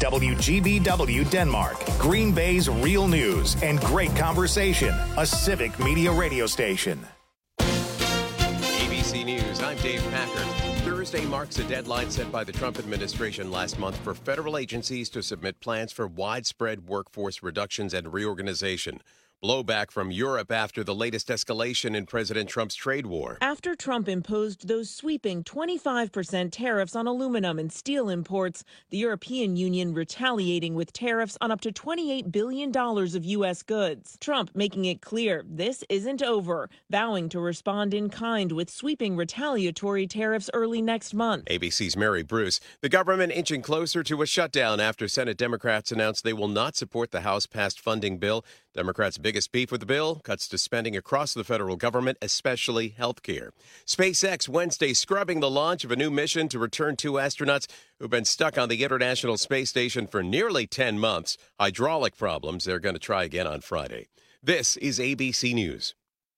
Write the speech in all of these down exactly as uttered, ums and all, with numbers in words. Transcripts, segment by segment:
W G B W Denmark, Green Bay's real news and great conversation. A civic media radio station. A B C News, I'm Dave Packer. Thursday marks a deadline set by the Trump administration last month for federal agencies to submit plans for widespread workforce reductions and reorganization. Blowback from Europe after the latest escalation in President Trump's trade war. After Trump imposed those sweeping twenty-five percent tariffs on aluminum and steel imports, the European Union retaliating with tariffs on up to twenty-eight billion dollars of U S goods. Trump making it clear this isn't over, vowing to respond in kind with sweeping retaliatory tariffs early next month. A B C's Mary Bruce. The government inching closer to a shutdown after Senate Democrats announced they will not support the House-passed funding bill. Democrats' biggest beef with the bill, cuts to spending across the federal government, especially health care. SpaceX Wednesday scrubbing the launch of a new mission to return two astronauts who've been stuck on the International Space Station for nearly ten months. Hydraulic problems. They're going to try again on Friday. This is A B C News.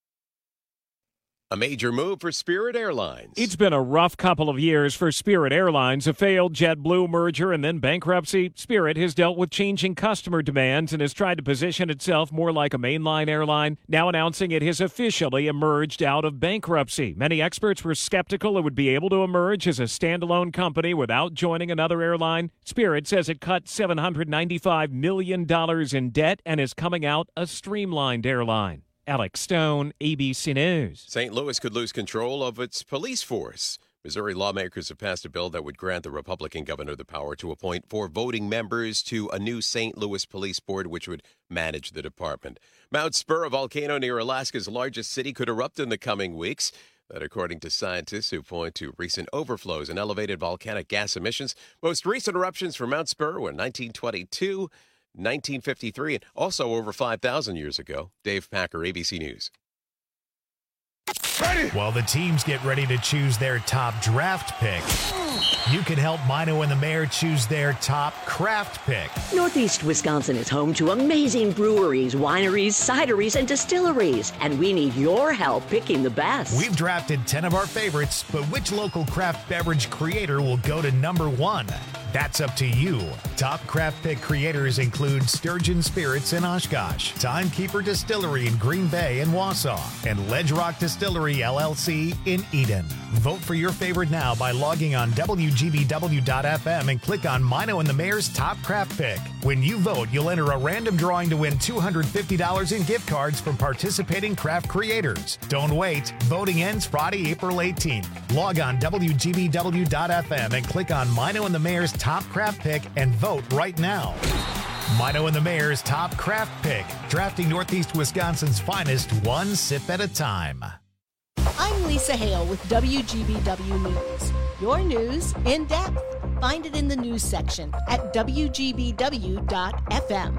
A major move for Spirit Airlines. It's been a rough couple of years for Spirit Airlines, a failed JetBlue merger and then bankruptcy. Spirit has dealt with changing customer demands and has tried to position itself more like a mainline airline, now announcing it has officially emerged out of bankruptcy. Many experts were skeptical it would be able to emerge as a standalone company without joining another airline. Spirit says it cut seven hundred ninety-five million dollars in debt and is coming out a streamlined airline. Alex Stone, A B C News. Saint Louis could lose control of its police force. Missouri lawmakers have passed a bill that would grant the Republican governor the power to appoint four voting members to a new Saint Louis Police Board, which would manage the department. Mount Spur, a volcano near Alaska's largest city, could erupt in the coming weeks. That, according to scientists who point to recent overflows and elevated volcanic gas emissions. Most recent eruptions from Mount Spur were in nineteen twenty-two, nineteen fifty-three, and also over five thousand years ago. Dave Packer, A B C News. Ready. While the teams get ready to choose their top draft pick, you can help Mino and the Mayor choose their top craft pick. Northeast Wisconsin is home to amazing breweries, wineries, cideries, and distilleries, and we need your help picking the best. We've drafted ten of our favorites, but which local craft beverage creator will go to number one? That's up to you. Top craft pick creators include Sturgeon Spirits in Oshkosh, Timekeeper Distillery in Green Bay and Wausau, and Ledge Rock Distillery, L L C in Eden. Vote for your favorite now by logging on W G B W dot F M and click on Mino and the Mayor's Top Craft Pick. When you vote, you'll enter a random drawing to win two hundred fifty dollars in gift cards from participating craft creators. Don't wait. Voting ends Friday, April eighteenth. Log on W G B W dot F M and click on Mino and the Mayor's Top Craft Pick and vote right now. Mino and the Mayor's Top Craft Pick, drafting Northeast Wisconsin's finest one sip at a time. I'm Lisa Hale with W G B W News. Your news in depth. Find it in the news section at W G B W dot F M.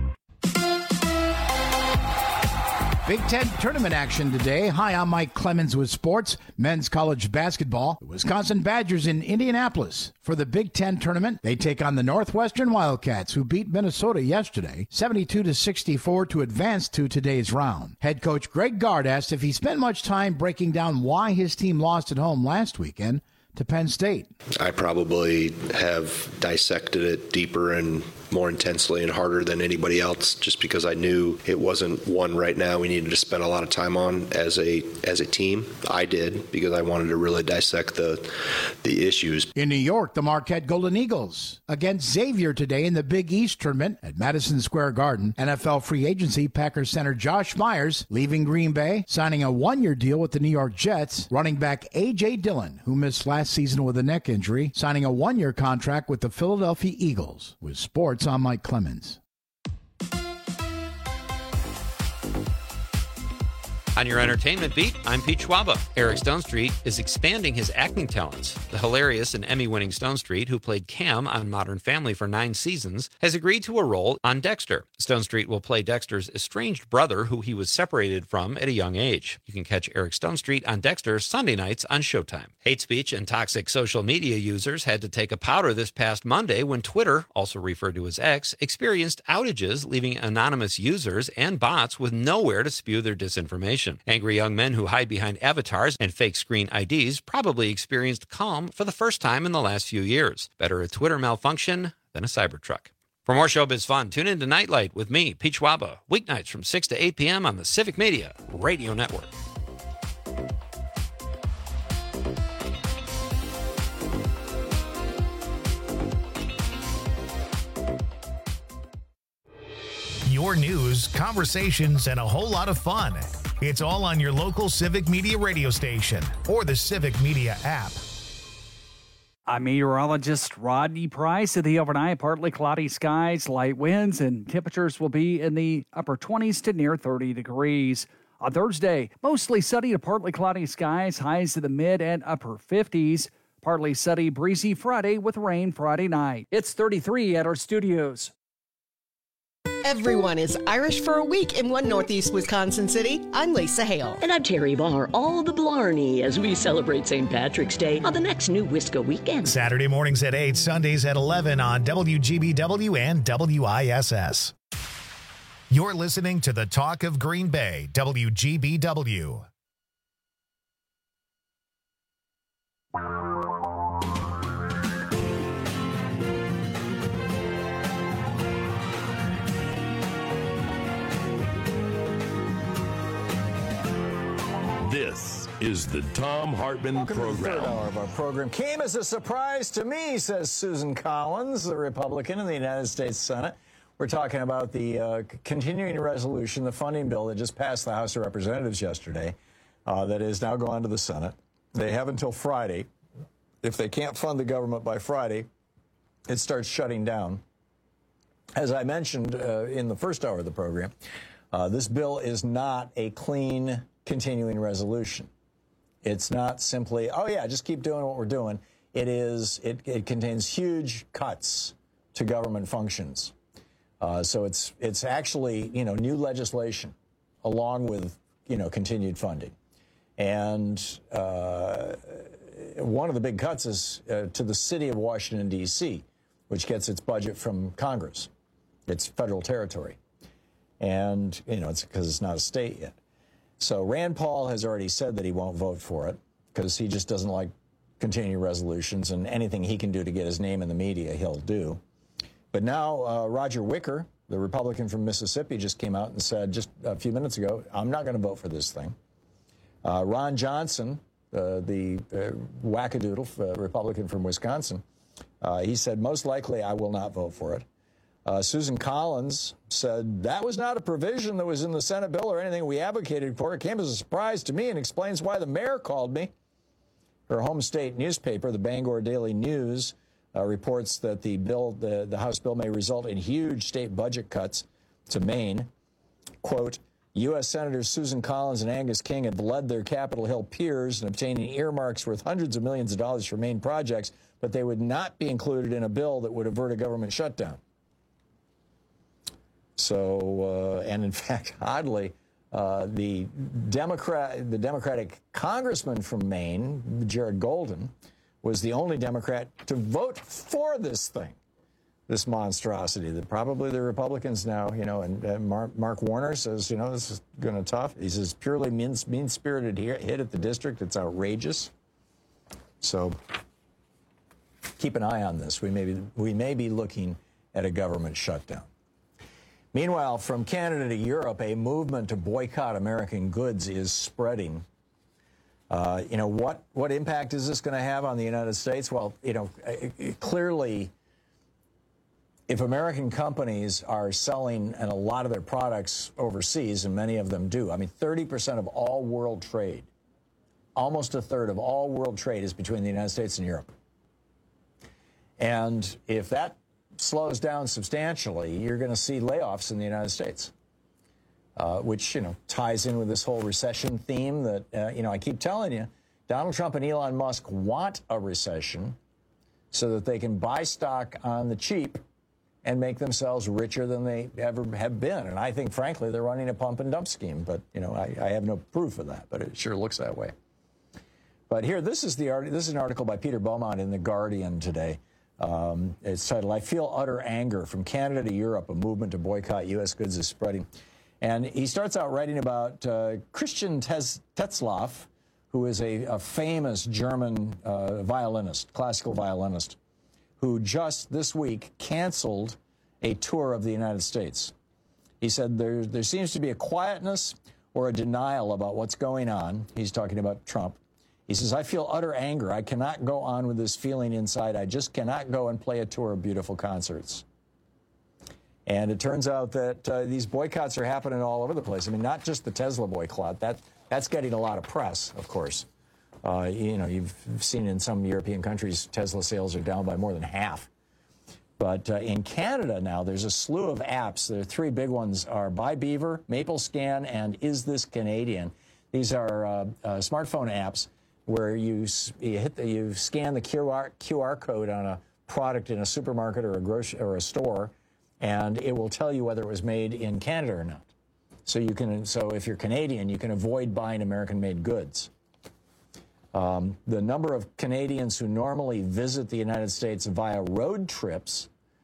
Big Ten tournament action today. Hi, I'm Mike Clemens with sports. Men's college basketball. The Wisconsin Badgers in Indianapolis for the Big Ten tournament. They take on the Northwestern Wildcats, who beat Minnesota yesterday, seventy-two to sixty-four, to advance to today's round. Head coach Greg Gard asked if he spent much time breaking down why his team lost at home last weekend to Penn State. I probably have dissected it deeper and more intensely and harder than anybody else, just because I knew it wasn't one right now we needed to spend a lot of time on as a as a team. I did, because I wanted to really dissect the the issues. In New York, the Marquette Golden Eagles against Xavier today in the Big East tournament at Madison Square Garden. N F L free agency Packers center Josh Myers leaving Green Bay, signing a one-year deal with the New York Jets. Running back A J. Dillon, who missed last season with a neck injury, signing a one-year contract with the Philadelphia Eagles. With sports, I'm Mike Clemens. On your entertainment beat, I'm Pete Schwaba. Eric Stonestreet is expanding his acting talents. The hilarious and Emmy-winning Stonestreet, who played Cam on Modern Family for nine seasons, has agreed to a role on Dexter. Stonestreet will play Dexter's estranged brother, who he was separated from at a young age. You can catch Eric Stonestreet on Dexter Sunday nights on Showtime. Hate speech and toxic social media users had to take a powder this past Monday when Twitter, also referred to as X, experienced outages, leaving anonymous users and bots with nowhere to spew their disinformation. Angry young men who hide behind avatars and fake screen I Ds probably experienced calm for the first time in the last few years. Better a Twitter malfunction than a Cybertruck. For more showbiz fun, tune in to Nightlight with me, Pete Schwaba, weeknights from six to eight p.m. on the Civic Media Radio Network. Your news, conversations, and a whole lot of fun. It's all on your local Civic Media radio station or the Civic Media app. I'm meteorologist Rodney Price. At the overnight, partly cloudy skies, light winds, and temperatures will be in the upper twenties to near thirty degrees. On Thursday, mostly sunny to partly cloudy skies, highs to the mid and upper fifties. Partly sunny, breezy Friday with rain Friday night. It's thirty-three at our studios. Everyone is Irish for a week in one Northeast Wisconsin city. I'm Lisa Hale. And I'm Terry Barr. All the Blarney as we celebrate Saint Patrick's Day on the next New Wisco weekend. Saturday mornings at eight, Sundays at eleven on W G B W and W I S S. You're listening to the Talk of Green Bay, W G B W. This is the Thom Hartmann Welcome program. To the third hour of our program came as a surprise to me, says Susan Collins, the Republican in the United States Senate. We're talking about the uh, continuing resolution, the funding bill that just passed the House of Representatives yesterday, uh, that is now going to the Senate. They have until Friday. If they can't fund the government by Friday, it starts shutting down. As I mentioned uh, in the first hour of the program, uh, this bill is not a clean continuing resolution. It's not simply, oh yeah, just keep doing what we're doing. It is, it, it contains huge cuts to government functions. Uh, so it's, it's actually, you know, new legislation along with, you know, continued funding. And uh, one of the big cuts is uh, to the city of Washington, D C, which gets its budget from Congress. It's federal territory. And, you know, it's because it's not a state yet. So Rand Paul has already said that he won't vote for it because he just doesn't like continuing resolutions, and anything he can do to get his name in the media, he'll do. But now uh, Roger Wicker, the Republican from Mississippi, just came out and said just a few minutes ago, I'm not going to vote for this thing. Uh, Ron Johnson, uh, the uh, wackadoodle uh, Republican from Wisconsin, uh, he said, most likely I will not vote for it. Uh, Susan Collins said that was not a provision that was in the Senate bill or anything we advocated for. It came as a surprise to me and explains why the mayor called me. Her home state newspaper, the Bangor Daily News, uh, reports that the bill, the, the House bill may result in huge state budget cuts to Maine. Quote, U S Senators Susan Collins and Angus King have led their Capitol Hill peers in obtaining earmarks worth hundreds of millions of dollars for Maine projects, but they would not be included in a bill that would avert a government shutdown. So, uh, and in fact, oddly, uh, the Democrat, the Democratic congressman from Maine, Jared Golden, was the only Democrat to vote for this thing, this monstrosity that probably the Republicans now, you know, and, and Mark, Mark Warner says, you know, this is going to tough. He says purely mean, mean-spirited hit at the district. It's outrageous. So keep an eye on this. We may be, we may be looking at a government shutdown. Meanwhile, from Canada to Europe, a movement to boycott American goods is spreading. Uh, you know, what, what impact is this going to have on the United States? Well, you know, it, it, clearly, if American companies are selling and a lot of their products overseas, and many of them do, I mean, thirty percent of all world trade, almost a third of all world trade is between the United States and Europe. And if that slows down substantially, you're going to see layoffs in the United States, uh, which, you know, ties in with this whole recession theme that, uh, you know, I keep telling you, Donald Trump and Elon Musk want a recession so that they can buy stock on the cheap and make themselves richer than they ever have been. And I think, frankly, they're running a pump and dump scheme. But, you know, I, I have no proof of that, but it sure looks that way. But here, this is, the art- this is an article by Peter Beaumont in The Guardian today. Um, it's titled, I Feel Utter Anger. From Canada to Europe, a movement to boycott U S goods is spreading. And he starts out writing about uh, Christian Tez- Tetzlaff, who is a, a famous German uh, violinist, classical violinist, who just this week canceled a tour of the United States. He said there, there seems to be a quietness or a denial about what's going on. He's talking about Trump. He says, I feel utter anger. I cannot go on with this feeling inside. I just cannot go and play a tour of beautiful concerts. And it turns out that uh, these boycotts are happening all over the place. I mean, not just the Tesla boycott. That, that's getting a lot of press, of course. Uh, you know, you've seen in some European countries, Tesla sales are down by more than half. But uh, in Canada now, there's a slew of apps. The three big ones are Buy Beaver, MapleScan, and Is This Canadian? These are uh, uh, smartphone apps where you, you, hit the, you scan the Q R, Q R code on a product in a supermarket or a grocery or a store, and it will tell you whether it was made in Canada or not. So you can, so if you're Canadian, you can avoid buying American-made goods. Um, the number of Canadians who normally visit the United States via road trips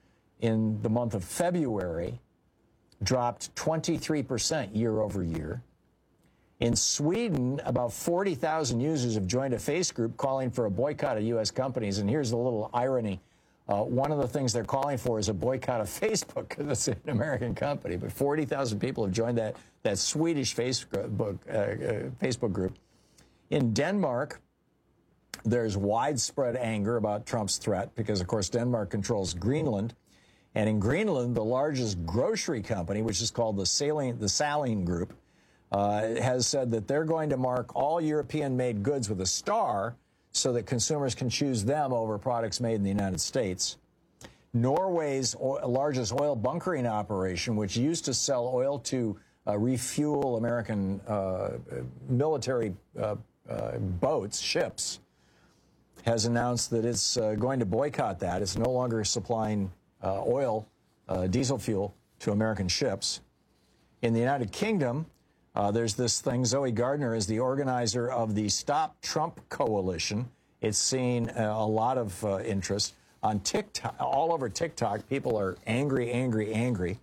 in the month of February dropped twenty-three percent year over year. In Sweden, about forty thousand users have joined a face group calling for a boycott of U S companies. And here's the little irony. Uh, one of the things they're calling for is a boycott of Facebook, because it's an American company. But forty thousand people have joined that, that Swedish Facebook, uh, uh, Facebook group. In Denmark, there's widespread anger about Trump's threat because, of course, Denmark controls Greenland. And in Greenland, the largest grocery company, which is called the Saline, the Saline Group, uh, has said that they're going to mark all European-made goods with a star so that consumers can choose them over products made in the United States. Norway's oil, largest oil bunkering operation, which used to sell oil to uh, refuel American uh, military uh, uh, boats, ships, has announced that it's uh, going to boycott that. It's no longer supplying uh, oil, uh, diesel fuel to American ships. In the United Kingdom, uh, there's this thing. Zoe Gardner is the organizer of the Stop Trump Coalition. It's seen uh, a lot of uh, interest. On TikTok, all over TikTok, people are angry, angry, angry.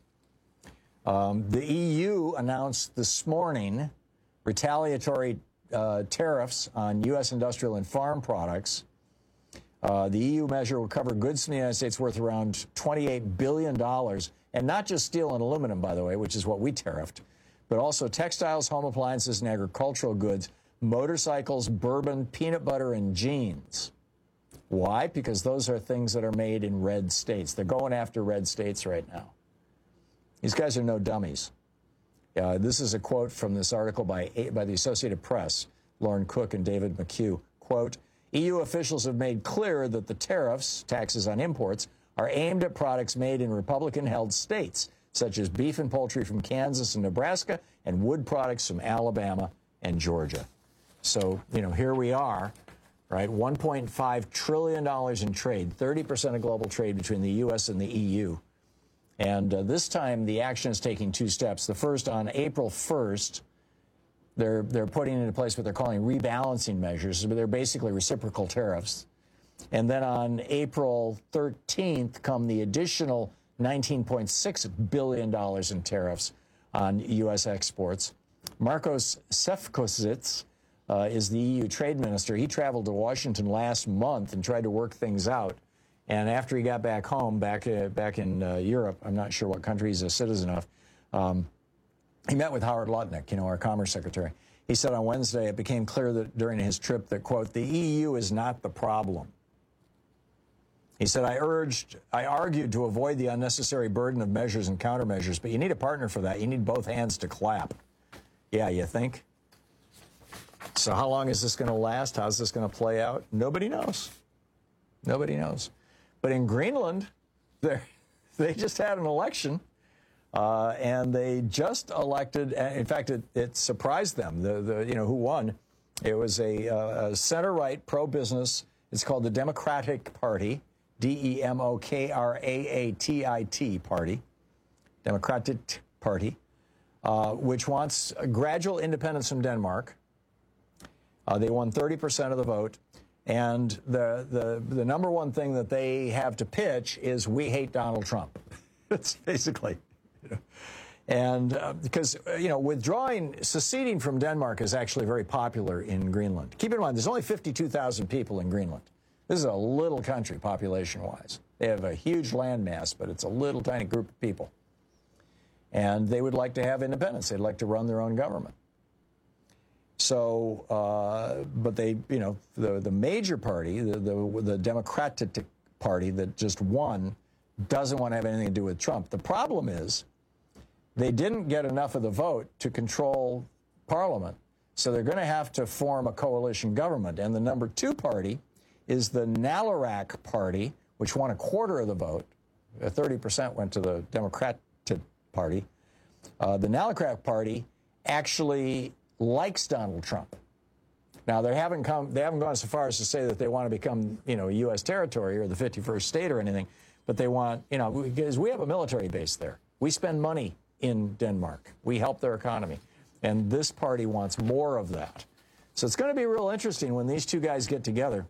Um, the E U announced this morning retaliatory uh, tariffs on U S industrial and farm products. Uh, the E U measure will cover goods from the United States worth around twenty-eight billion dollars, and not just steel and aluminum, by the way, which is what we tariffed, but also textiles, home appliances, and agricultural goods, motorcycles, bourbon, peanut butter, and jeans. Why? Because those are things that are made in red states. They're going after red states right now. These guys are no dummies. Uh, this is a quote from this article by, by the Associated Press, Lauren Cook and David McHugh. Quote, E U officials have made clear that the tariffs, taxes on imports, are aimed at products made in Republican-held states, such as beef and poultry from Kansas and Nebraska, and wood products from Alabama and Georgia. So, you know, here we are, right? one point five trillion dollars in trade, thirty percent of global trade between the U S and the E U. And uh, this time, the action is taking two steps. The first, on April first, they're, they're putting into place what they're calling rebalancing measures. They're basically reciprocal tariffs. And then on April thirteenth come the additional nineteen point six billion dollars in tariffs on U S exports. Marcos Sefcovic uh, is the E U trade minister. He traveled to Washington last month and tried to work things out. And after he got back home, back uh, back in uh, Europe, I'm not sure what country he's a citizen of, um, he met with Howard Lutnick, you know, our Commerce Secretary. He said on Wednesday it became clear that during his trip that, quote, the E U is not the problem. He said, I urged, I argued to avoid the unnecessary burden of measures and countermeasures, but you need a partner for that. You need both hands to clap. Yeah, you think? So how long is this going to last? How's this going to play out? Nobody knows. Nobody knows. But in Greenland, they just had an election, uh, and they just elected. In fact, it, it surprised them. The, the you know who won? It was a, uh, a center-right pro-business. It's called the Democratic Party, D E M O K R A A T I T Party, Democratic Party, uh, which wants a gradual independence from Denmark. Uh, they won thirty percent of the vote. And the, the, the number one thing that they have to pitch is, we hate Donald Trump. It's basically, you know. And uh, because, uh, you know, withdrawing, seceding from Denmark is actually very popular in Greenland. Keep in mind, there's only fifty-two thousand people in Greenland. This is a little country population-wise. They have a huge landmass, but it's a little tiny group of people. And they would like to have independence. They'd like to run their own government. So, uh, but they, you know, the, the major party, the, the, the Democratic Party that just won, doesn't want to have anything to do with Trump. The problem is they didn't get enough of the vote to control Parliament. So they're going to have to form a coalition government. And the number two party is the Nalarak Party, which won a quarter of the vote. thirty percent went to the Democratic Party. Uh, the Nalarak Party actually likes Donald Trump. Now, they haven't come, they haven't gone so far as to say that they want to become, you know, a U S territory or the fifty-first state or anything, but they want, you know, because we have a military base there. We spend money in Denmark. We help their economy. And this party wants more of that. So it's going to be real interesting when these two guys get together.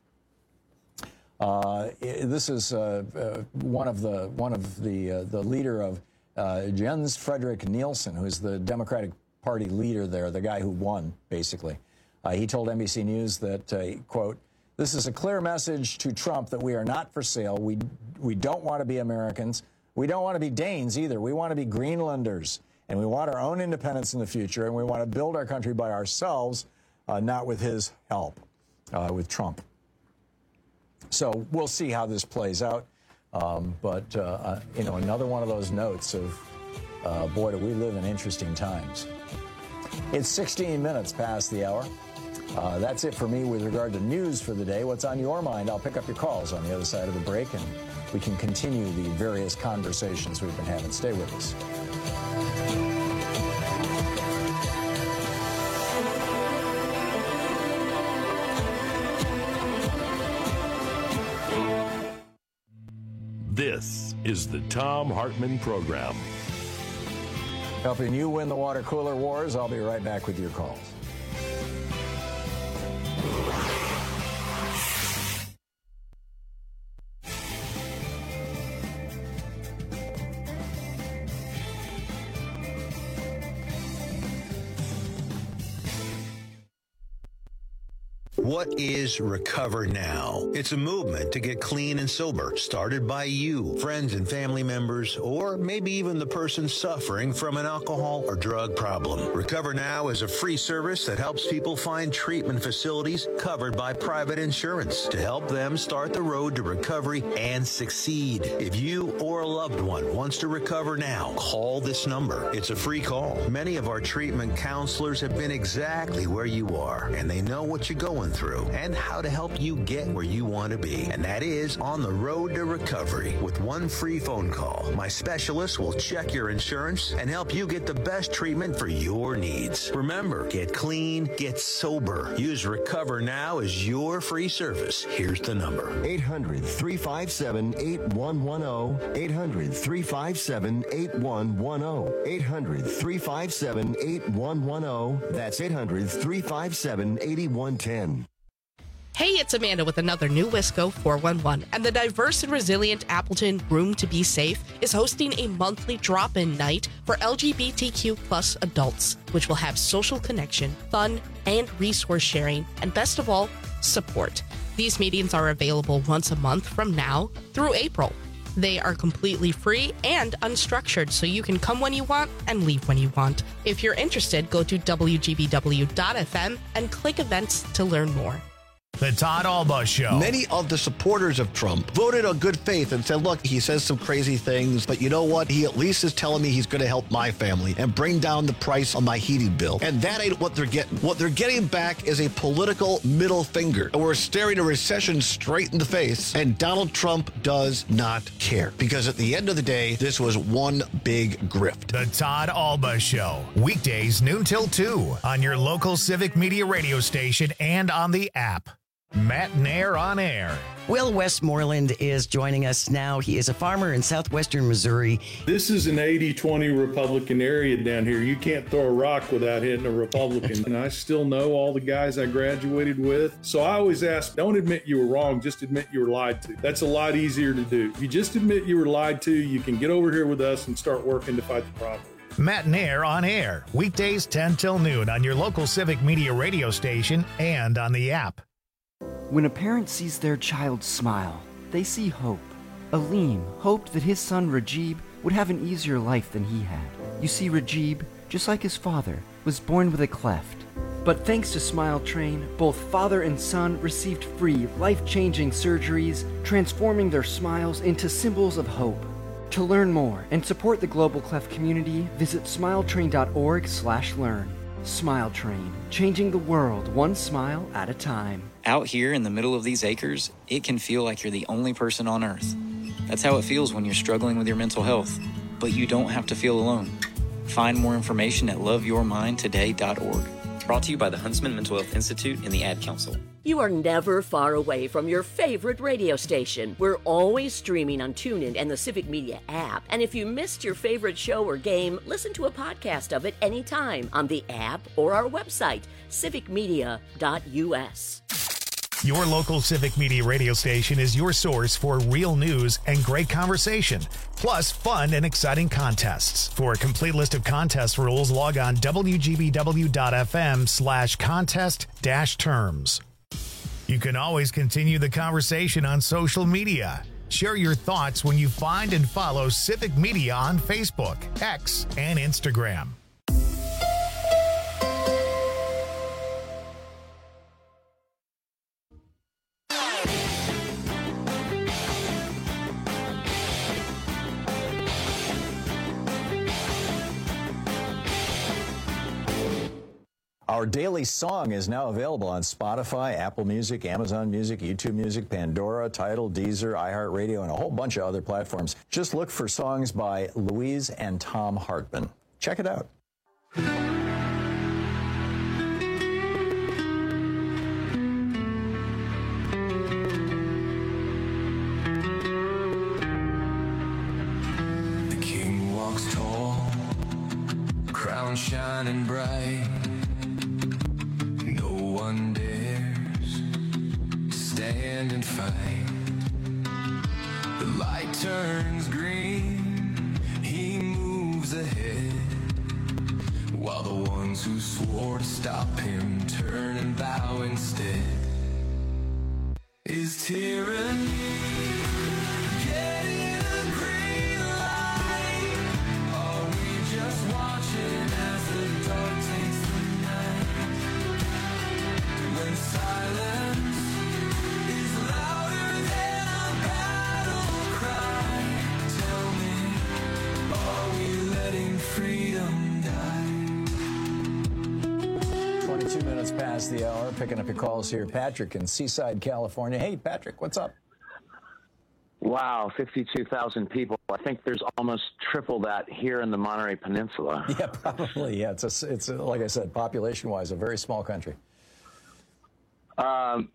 Uh, this is uh, uh, one of the one of the uh, the leader of uh, Jens Frederick Nielsen, who's the Democratic Party leader there, the guy who won, basically. Uh, he told N B C News that, uh, quote, "This is a clear message to Trump that we are not for sale. We we don't want to be Americans. We don't want to be Danes either. We want to be Greenlanders. And we want our own independence in the future. And we want to build our country by ourselves, uh, not with his help, uh, with Trump." So we'll see how this plays out. Um, but, uh, uh, you know, another one of those notes of, uh, boy, do we live in interesting times. It's sixteen minutes past the hour. Uh, that's it for me with regard to news for the day. What's on your mind? I'll pick up your calls on the other side of the break, and we can continue the various conversations we've been having. Stay with us. This is the Thom Hartmann Program. Helping you win the water cooler wars. I'll be right back with your calls. What is Recover Now? It's a movement to get clean and sober, started by you, friends and family members, or maybe even the person suffering from an alcohol or drug problem. Recover Now is a free service that helps people find treatment facilities covered by private insurance to help them start the road to recovery and succeed. If you or a loved one wants to recover now, call this number. It's a free call. Many of our treatment counselors have been exactly where you are, and they know what you're going through and how to help you get where you want to be. And that is on the road to recovery. With one free phone call, my specialist will check your insurance and help you get the best treatment for your needs. Remember, get clean, get sober. Use Recover Now as your free service. Here's the number. eight hundred, three five seven, eight one one zero. eight hundred, three five seven, eight one one zero. eight hundred, three five seven, eight one one zero. That's eight hundred, three five seven, eight one one zero. Hey, it's Amanda with another new Wisco four one one, and the diverse and resilient Appleton Room to Be Safe is hosting a monthly drop-in night for L G B T Q plus adults, which will have social connection, fun, and resource sharing, and best of all, support. These meetings are available once a month from now through April. They are completely free and unstructured, so you can come when you want and leave when you want. If you're interested, go to W G B W dot F M and click events to learn more. The Todd Alba Show. Many of the supporters of Trump voted on good faith and said, look, he says some crazy things, but you know what? He at least is telling me he's going to help my family and bring down the price on my heating bill. And that ain't what they're getting. What they're getting back is a political middle finger. And we're staring a recession straight in the face, and Donald Trump does not care. Because at the end of the day, this was one big grift. The Todd Alba Show. Weekdays noon till two on your local Civic Media radio station and on the app. Matt Nair on air. Will Westmoreland is joining us now. He is a farmer in southwestern Missouri. This is an eighty twenty Republican area down here. You can't throw a rock without hitting a Republican. And I still know all the guys I graduated with. So I always ask, don't admit you were wrong, just admit you were lied to. That's a lot easier to do. If you just admit you were lied to, you can get over here with us and start working to fight the problem. Matt Nair on air. Weekdays ten till noon on your local Civic Media radio station and on the app. When a parent sees their child smile, they see hope. Aleem hoped that his son Rajib would have an easier life than he had. You see, Rajib, just like his father, was born with a cleft. But thanks to Smile Train, both father and son received free, life-changing surgeries, transforming their smiles into symbols of hope. To learn more and support the Global Cleft community, visit smiletrain.org slash learn. Smile Train, changing the world one smile at a time. Out here in the middle of these acres, it can feel like you're the only person on Earth. That's how it feels when you're struggling with your mental health. But you don't have to feel alone. Find more information at love your mind today dot org. Brought to you by the Huntsman Mental Health Institute and the Ad Council. You are never far away from your favorite radio station. We're always streaming on TuneIn and the Civic Media app. And if you missed your favorite show or game, listen to a podcast of it anytime on the app or our website, civic media dot u s. Your local Civic Media radio station is your source for real news and great conversation, plus fun and exciting contests. For a complete list of contest rules, log on w g b w dot f m slash contest dash terms. You can always continue the conversation on social media. Share your thoughts when you find and follow Civic Media on Facebook, X, and Instagram. Our daily song is now available on Spotify, Apple Music, Amazon Music, YouTube Music, Pandora, Tidal, Deezer, iHeartRadio, and a whole bunch of other platforms. Just look for songs by Louise and Tom Hartman. Check it out. The king walks tall, crown shining bright. One dares stand and fight. The light turns green, he moves ahead, while the ones who swore to stop him turn and bow instead. Is tyranny getting a green light? Are we just watching as the dark takes the night? When silence is louder than a battle cry, tell me, are we letting freedom die? twenty-two minutes past the hour, picking up your calls here. Patrick in Seaside, California. Hey, Patrick, what's up? Wow, fifty-two thousand people. I think there's almost triple that here in the Monterey Peninsula. Yeah, probably. Yeah, it's, a, it's a, like I said, population-wise, a very small country. Um,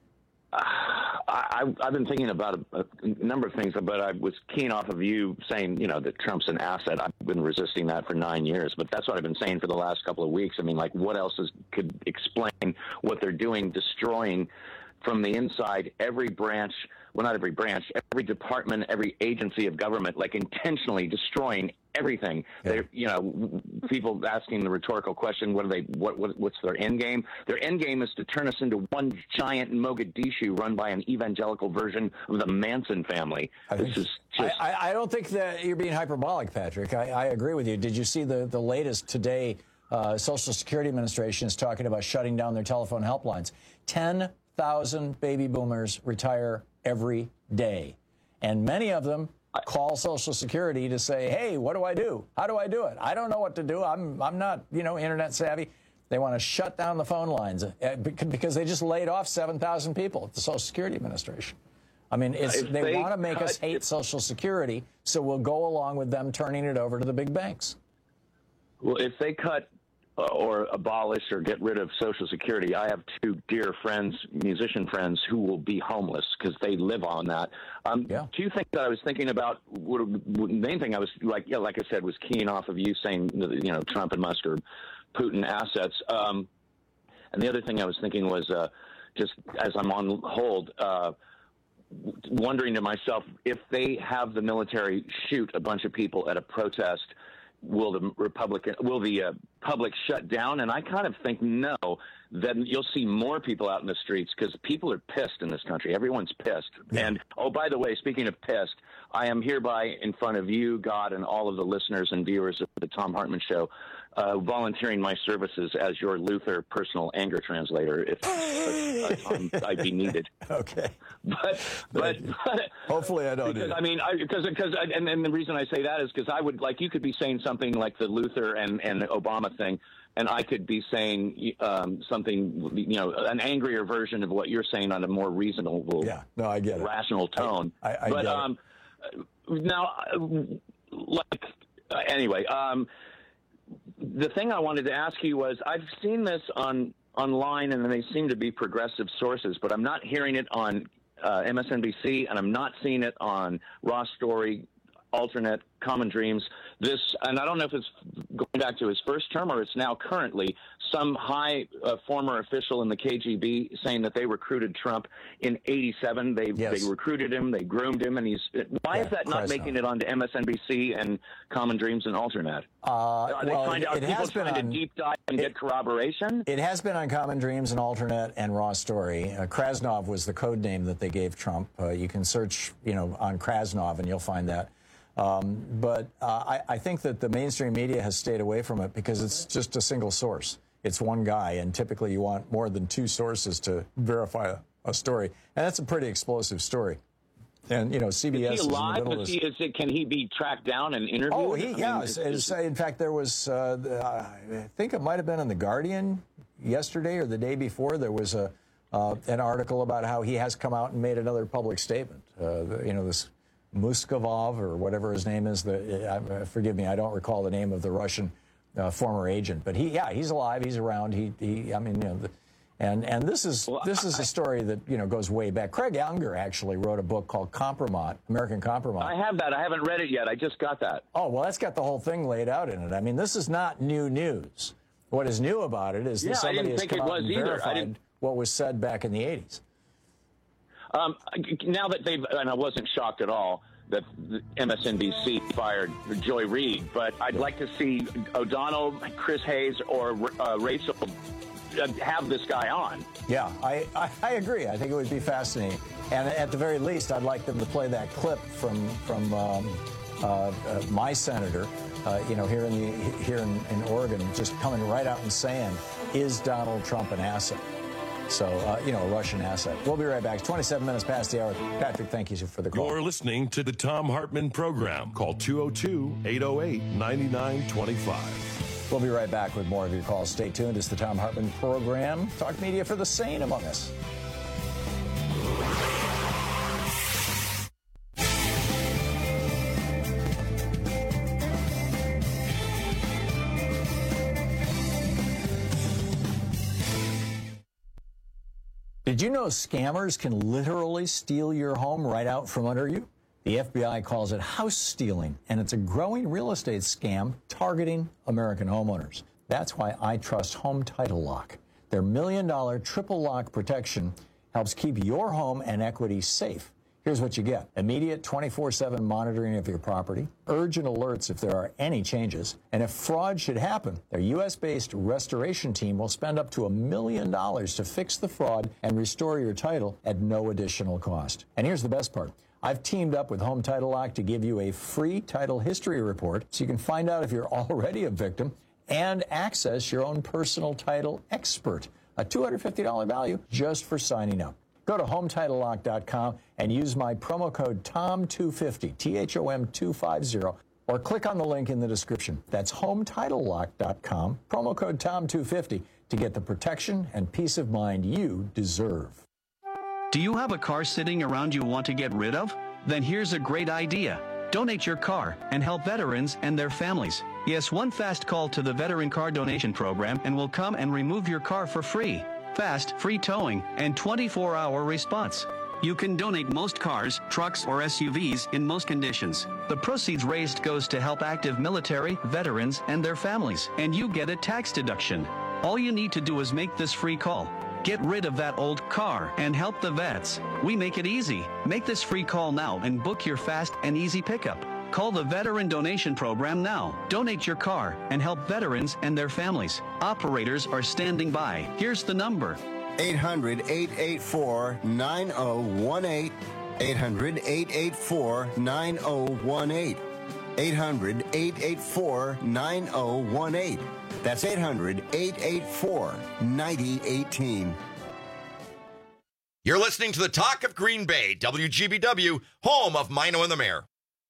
I, I've been thinking about a, a number of things, but I was keen off of you saying, you know, that Trump's an asset. I've been resisting that for nine years, but that's what I've been saying for the last couple of weeks. I mean, like, what else is, could explain what they're doing, destroying from the inside every branch, well, not every branch, every department, every agency of government, like intentionally destroying everything. Yeah. They're, you know, people asking the rhetorical question, what are they, what, what, what's their end game? Their end game is to turn us into one giant Mogadishu run by an evangelical version of the Manson family. I this is just... I, I don't think that you're being hyperbolic, Patrick. I, I agree with you. Did you see the, the latest today? Uh, Social Security Administration is talking about shutting down their telephone helplines. ten thousand baby boomers retire every day. And many of them call Social Security to say, hey, what do I do? How do I do it? I don't know what to do. I'm, I'm not, you know, internet savvy. They want to shut down the phone lines because they just laid off seven thousand people at the Social Security Administration. I mean, it's, they, they want to make us hate Social Security, so we'll go along with them turning it over to the big banks. Well, if they cut or abolish or get rid of Social Security, I have two dear friends, musician friends, who will be homeless because they live on that. Um, yeah. Two things that I was thinking about, would, would, the main thing I was, like yeah, like I said, was keying off of you saying, you know, Trump and Musk are Putin assets. Um, and the other thing I was thinking was uh, just as I'm on hold, uh, wondering to myself, if they have the military shoot a bunch of people at a protest, will the Republican, will the uh, public shut down? And I kind of think no, then you'll see more people out in the streets because people are pissed in this country. Everyone's pissed. Yeah. And, oh, by the way, speaking of pissed, I am hereby in front of you, God, and all of the listeners and viewers of the Thom Hartmann Show, uh, volunteering my services as your Luther personal anger translator if uh, um, I'd be needed. Okay. But, but, but hopefully I don't. Because do I mean, because because and, and the reason I say that is because I would like you could be saying something like the Luther and and Obama thing, and I could be saying um, something, you know, an angrier version of what you're saying on a more reasonable, yeah, no, I get it. rational tone. I, I, I but get um, it. now, like uh, anyway, um, the thing I wanted to ask you was I've seen this on online, and they seem to be progressive sources, but I'm not hearing it on uh, M S N B C, and I'm not seeing it on Ross Story, Alternate, Common Dreams. This, and I don't know if it's going back to his first term or it's now currently, some high uh, former official in the K G B saying that they recruited Trump in eighty-seven. They yes. they recruited him, they groomed him, and he's. Why yeah, is that not Krasnov. making it onto M S N B C and Common Dreams and Alternate? Uh, are they well, trying to, are it people has been trying on, to deep dive and it, get corroboration? It has been on Common Dreams and Alternate and Raw Story. Uh, Krasnov was the code name that they gave Trump. Uh, you can search, you know, on Krasnov and you'll find that. Um, but uh, I, I think that the mainstream media has stayed away from it because it's just a single source. It's one guy, and typically you want more than two sources to verify a, a story. And that's a pretty explosive story. And, you know, C B S is is he alive? in the middle Is of he, is it, can he be tracked down and interviewed? Oh, he, I yeah. mean, It's, it's, it's, in fact, there was, uh, I think it might have been in The Guardian yesterday or the day before, there was a uh, an article about how he has come out and made another public statement. Uh, the, you know, this Muskovov or whatever his name is, the, uh, forgive me, I don't recall the name of the Russian uh, former agent, but he, yeah, he's alive, he's around. He, he I mean, you know, the, and and this is well, this is a story that you know goes way back. Craig Unger actually wrote a book called Compromat, American Compromat. I have that. I haven't read it yet. I just got that. Oh well, that's got the whole thing laid out in it. I mean, this is not new news. What is new about it is Yeah, that I somebody didn't has think come it out was and either. I verified didn't- what was said back in the eighties. Um, now that they've, and I wasn't shocked at all that M S N B C fired Joy Reid, but I'd like to see O'Donnell, Chris Hayes, or uh, Rachel have this guy on. Yeah, I, I, I agree. I think it would be fascinating. And at the very least, I'd like them to play that clip from from um, uh, uh, my senator, uh, you know, here in the here in, in Oregon, just coming right out and saying, "Is Donald Trump an asset?" So, uh, you know, a Russian asset. We'll be right back. It's twenty-seven minutes past the hour. Patrick, thank you for the call. You're listening to the Thom Hartmann Program. Call two oh two, eight oh eight, nine nine two five. We'll be right back with more of your calls. Stay tuned. It's the Thom Hartmann Program. Talk media for the sane among us. Did you know scammers can literally steal your home right out from under you? The F B I calls it house stealing, and it's a growing real estate scam targeting American homeowners. That's why I trust Home Title Lock. Their million dollar triple lock protection helps keep your home and equity safe. Here's what you get. Immediate twenty-four seven monitoring of your property, urgent alerts if there are any changes, and if fraud should happen, their U S based restoration team will spend up to a million dollars to fix the fraud and restore your title at no additional cost. And here's the best part. I've teamed up with Home Title Lock to give you a free title history report so you can find out if you're already a victim and access your own personal title expert, a two hundred fifty dollars value just for signing up. Go to home title lock dot com and use my promo code T O M two fifty, T H O M two fifty, or click on the link in the description. That's home title lock dot com, promo code T O M two fifty to get the protection and peace of mind you deserve. Do you have a car sitting around you want to get rid of? Then here's a great idea. Donate your car and help veterans and their families. Yes, one fast call to the Veteran Car Donation Program and we'll come and remove your car for free. Fast, free towing, and twenty-four hour response. You can donate most cars, trucks, or S U Vs in most conditions. The proceeds raised goes to help active military, veterans, and their families, and you get a tax deduction. All you need to do is make this free call. Get rid of that old car and help the vets. We make it easy. Make this free call now and book your fast and easy pickup. Call the Veteran Donation Program now. Donate your car and help veterans and their families. Operators are standing by. Here's the number. eight hundred, eight eight four, nine oh one eight. eight hundred, eight eight four, nine oh one eight. eight hundred, eight eight four, nine oh one eight. That's eight hundred, eight eight four, nine oh one eight. You're listening to the Talk of Green Bay, W G B W, home of Mino and the Mayor.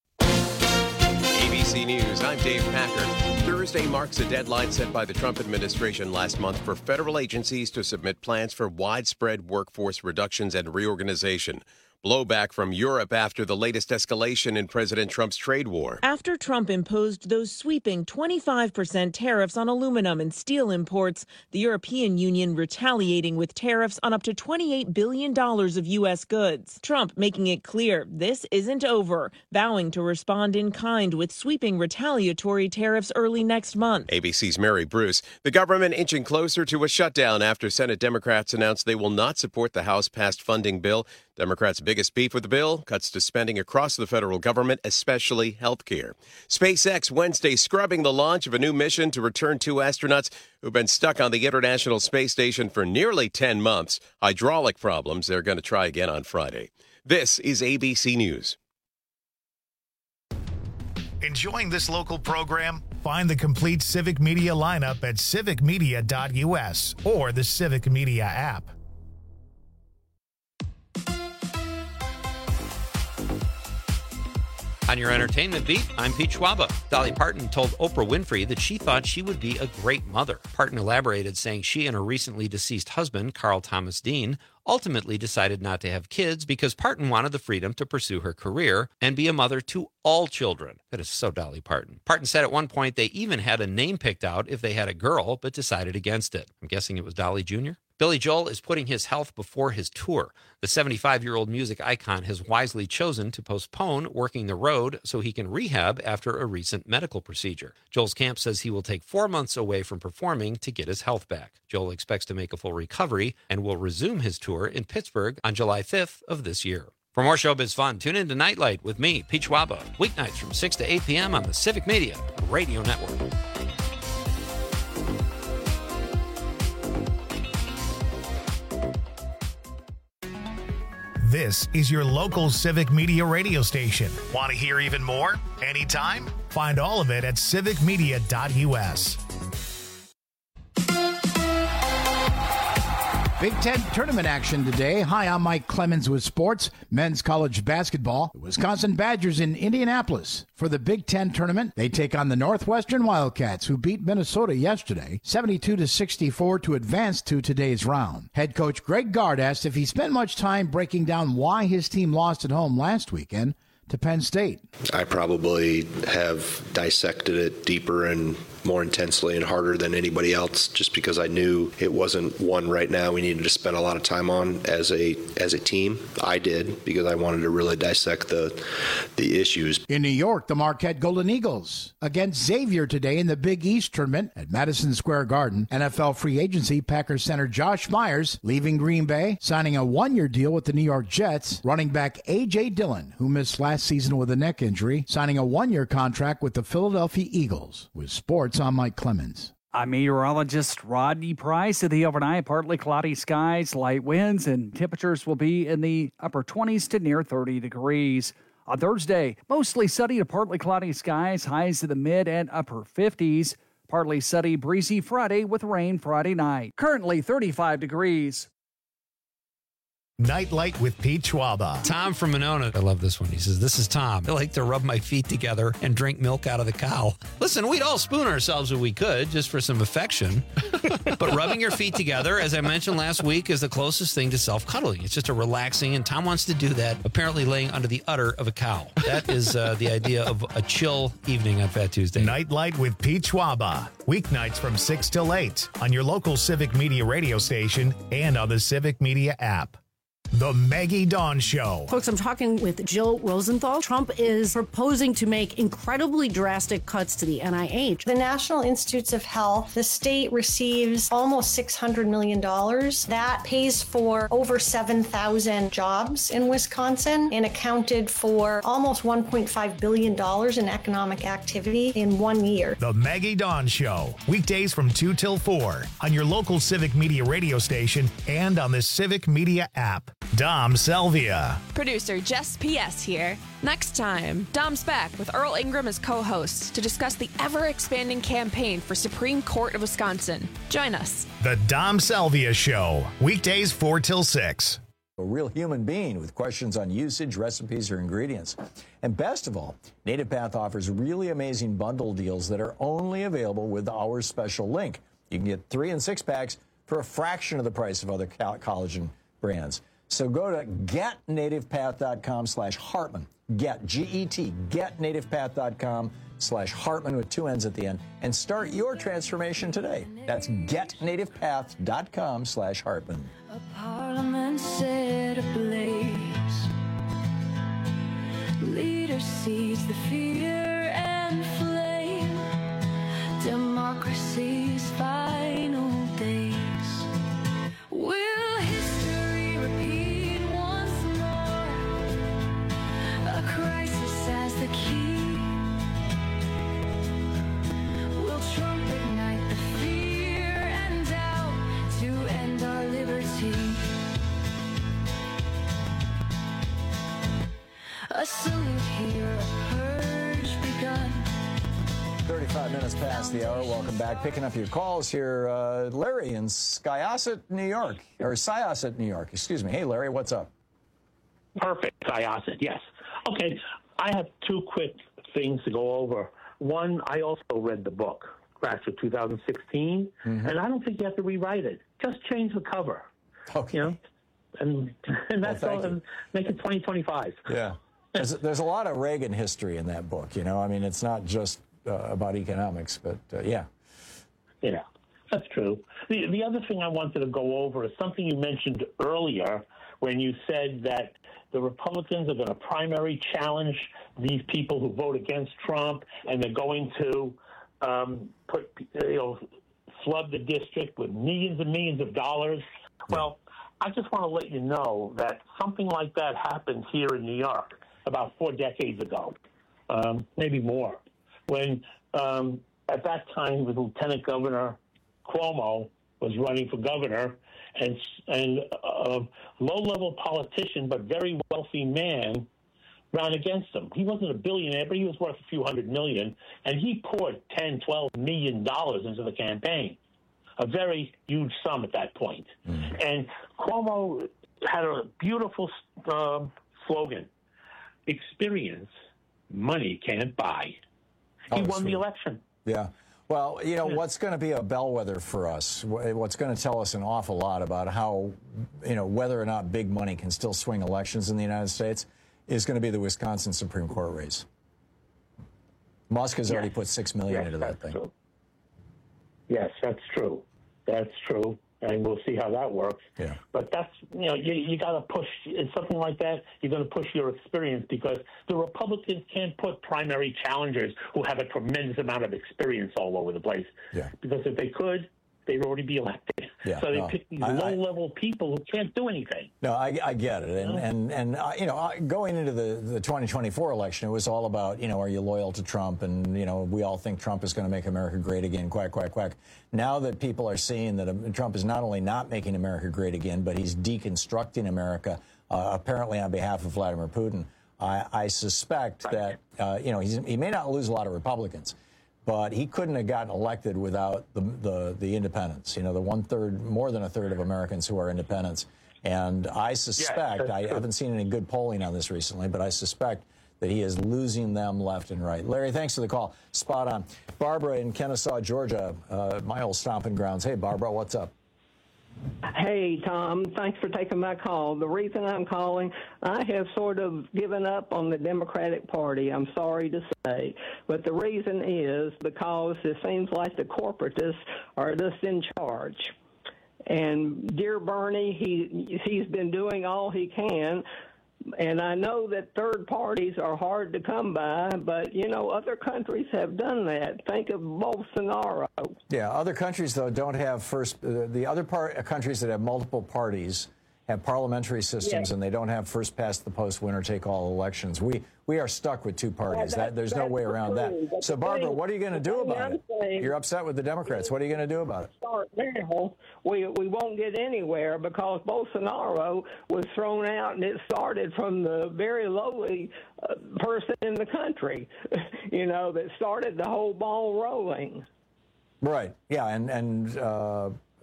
A B C News, I'm Dave Packer. Thursday marks a deadline set by the Trump administration last month for federal agencies to submit plans for widespread workforce reductions and reorganization. Blowback from Europe after the latest escalation in President Trump's trade war. After Trump imposed those sweeping twenty-five percent tariffs on aluminum and steel imports, the European Union retaliating with tariffs on up to twenty-eight billion dollars of U S goods. Trump making it clear this isn't over, vowing to respond in kind with sweeping retaliatory tariffs early next month. A B C's Mary Bruce. The government inching closer to a shutdown after Senate Democrats announced they will not support the House-passed funding bill. Democrats' biggest beef with the bill, cuts to spending across the federal government, especially health care. SpaceX Wednesday scrubbing the launch of a new mission to return two astronauts who've been stuck on the International Space Station for nearly ten months. Hydraulic problems. They're going to try again on Friday. This is A B C News. Enjoying this local program? Find the complete Civic Media lineup at civic media dot U S or the Civic Media app. On your entertainment beat, I'm Pete Schwaba. Dolly Parton told Oprah Winfrey that she thought she would be a great mother. Parton elaborated, saying she and her recently deceased husband, Carl Thomas Dean, ultimately decided not to have kids because Parton wanted the freedom to pursue her career and be a mother to all children. That is so Dolly Parton. Parton said at one point they even had a name picked out if they had a girl, but decided against it. I'm guessing it was Dolly Junior Billy Joel is putting his health before his tour. The seventy-five-year-old music icon has wisely chosen to postpone working the road so he can rehab after a recent medical procedure. Joel's camp says he will take four months away from performing to get his health back. Joel expects to make a full recovery and will resume his tour in Pittsburgh on July fifth of this year. For more showbiz fun, tune in to Nightlight with me, Pete Schwaba, weeknights from six to eight p.m. on the Civic Media Radio Network. This is your local Civic Media radio station. Want to hear even more? Anytime? Find all of it at civic media dot U S. Big Ten tournament action today. Hi, I'm Mike Clemens with sports. Men's college basketball. The Wisconsin Badgers in Indianapolis. For the Big Ten tournament, they take on the Northwestern Wildcats, who beat Minnesota yesterday, seventy-two to sixty-four, to advance to today's round. Head coach Greg Gard asked if he spent much time breaking down why his team lost at home last weekend to Penn State. I probably have dissected it deeper and more intensely and harder than anybody else, just because I knew it wasn't one right now we needed to spend a lot of time on as a as a team. I did, because I wanted to really dissect the the issues. In New York, the Marquette Golden Eagles against Xavier today in the Big East tournament at Madison Square Garden. N F L free agency Packers center Josh Myers leaving Green Bay, signing a one-year deal with the New York Jets. Running back A J Dillon, who missed last season with a neck injury, signing a one-year contract with the Philadelphia Eagles. With sports, I'm Mike Clemens. I'm meteorologist Rodney Price. The overnight, partly cloudy skies, light winds, and temperatures will be in the upper twenties to near thirty degrees. On Thursday, mostly sunny to partly cloudy skies, highs in the mid and upper fifties. Partly sunny, breezy Friday with rain Friday night. Currently thirty-five degrees. Nightlight with Pete Schwaba. Tom from Monona. I love this one. He says, this is Tom. I like to rub my feet together and drink milk out of the cow. Listen, we'd all spoon ourselves if we could, just for some affection. But rubbing your feet together, as I mentioned last week, is the closest thing to self-cuddling. It's just a relaxing, and Tom wants to do that, apparently laying under the udder of a cow. That is uh, the idea of a chill evening on Fat Tuesday. Nightlight with Pete Schwaba. Weeknights from six till eight on your local Civic Media radio station and on the Civic Media app. The Maggie Dawn Show. Folks, I'm talking with Jill Rosenthal. Trump is proposing to make incredibly drastic cuts to the N I H. The National Institutes of Health, the state receives almost six hundred million dollars. That pays for over seven thousand jobs in Wisconsin and accounted for almost one point five billion dollars in economic activity in one year. The Maggie Dawn Show. Weekdays from two till four on your local Civic Media radio station and on the Civic Media app. Dom Selvia. Producer Jess P S here. Next time, Dom's back with Earl Ingram as co-host to discuss the ever-expanding campaign for Supreme Court of Wisconsin. Join us. The Dom Selvia Show. Weekdays four till six. A real human being with questions on usage, recipes, or ingredients. And best of all, Native Path offers really amazing bundle deals that are only available with our special link. You can get three and six packs for a fraction of the price of other collagen brands. So go to getnativepath.com slash Hartman. Get, G E T, getnativepath.com slash Hartman with two N's at the end and start your transformation today. That's getnativepath.com slash Hartman. A parliament set ablaze. Leader sees the fear and flame. Democracy's final days. Will history repeat once more? A crisis as the key. Will Trump ignite the fear and doubt to end our liberty? A salute here, a purge begun. thirty-five minutes past the hour. Welcome back. Picking up your calls here. Uh, Larry in Syosset, New York. Or Syosset, New York. Excuse me. Hey, Larry, what's up? Perfect. Syosset, yes. Okay, I have two quick things to go over. One, I also read the book, Crash of two thousand sixteen, Mm-hmm. and I don't think you have to rewrite it. Just change the cover. Okay. You know? And, and that's Well, all. thank And make it twenty twenty-five. Yeah. There's, there's a lot of Reagan history in that book, you know. I mean, it's not just uh, about economics, but uh, yeah. Yeah, that's true. The, the other thing I wanted to go over is something you mentioned earlier when you said that the Republicans are going to primary challenge these people who vote against Trump, and they're going to um, put, you know, flood the district with millions and millions of dollars. Well, I just want to let you know that something like that happened here in New York about four decades ago, um, maybe more, when um, at that time the Lieutenant Governor Cuomo was running for governor, and and a low-level politician but very wealthy man ran against him. He wasn't a billionaire, but he was worth a few hundred million, and he poured ten, twelve million dollars into the campaign, a very huge sum at that point. Mm-hmm. And Cuomo had a beautiful uh, slogan: experience money can't buy. He Oh, won sweet. the election. Yeah. Well, you know, what's going to be a bellwether for us, wh- what's going to tell us an awful lot about how, you know, whether or not big money can still swing elections in the United States is going to be the Wisconsin Supreme Court race. Musk has already Yes. put six million Yes, into that that's thing. true. Yes, that's true. That's true. And we'll see how that works. Yeah. But that's, you know, you, you got to push, in something like that, you're going to push your experience, because the Republicans can't put primary challengers who have a tremendous amount of experience all over the place. Yeah. Because if they could, they'd already be elected. Yeah, so they no, pick these I- I- low-level people who can't do anything. No, I, I get it, and and and uh, you know, uh, going into the the twenty twenty-four election, it was all about, you know, are you loyal to Trump? And you know, we all think Trump is going to make America great again. Quack, quack, quack. Now that people are seeing that um, Trump is not only not making America great again, but he's deconstructing America, uh, apparently on behalf of Vladimir Putin, I, I suspect that uh, you know he's, he may not lose a lot of Republicans, but he couldn't have gotten elected without the, the, the independents, you know, the one-third, more than a third of Americans who are independents. And I suspect, that's I true. haven't seen any good polling on this recently, but I suspect that he is losing them left and right. Larry, thanks for the call. Spot on. Barbara in Kennesaw, Georgia, uh, my old stomping grounds. Hey, Barbara, what's up? Hey, Tom, thanks for taking my call. The reason I'm calling, I have sort of given up on the Democratic Party, I'm sorry to say. But the reason is because it seems like the corporatists are just in charge. And dear Bernie, he he's been doing all he can. And I know that third parties are hard to come by, but, you know, other countries have done that. Think of Bolsonaro. Yeah, other countries, though, don't have first, uh, the other part, uh, countries that have multiple parties have parliamentary systems, Yeah. and they don't have first past the post, winner take all elections. We we are stuck with two parties. Yeah, that, there's no that's way around true. that. But So, the Barbara, thing- what are you going to the do thing about I'm it? saying- You're upset with the Democrats. What are you going to do about it? Start now, we we won't get anywhere because Bolsonaro was thrown out, and it started from the very lowly uh, person in the country, you know, that started the whole ball rolling. Right. Yeah, and and uh, uh,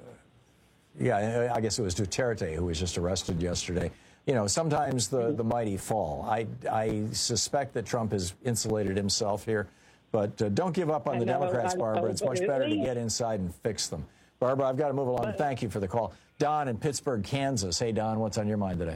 yeah, I guess it was Duterte who was just arrested yesterday. You know, sometimes the, the mighty fall. I I suspect that Trump has insulated himself here, but uh, don't give up on I the know, Democrats, I know, Barbara. It's but much at better to least- get inside and fix them. Barbara, I've got to move along. Thank you for the call. Don in Pittsburgh, Kansas. Hey, Don, what's on your mind today?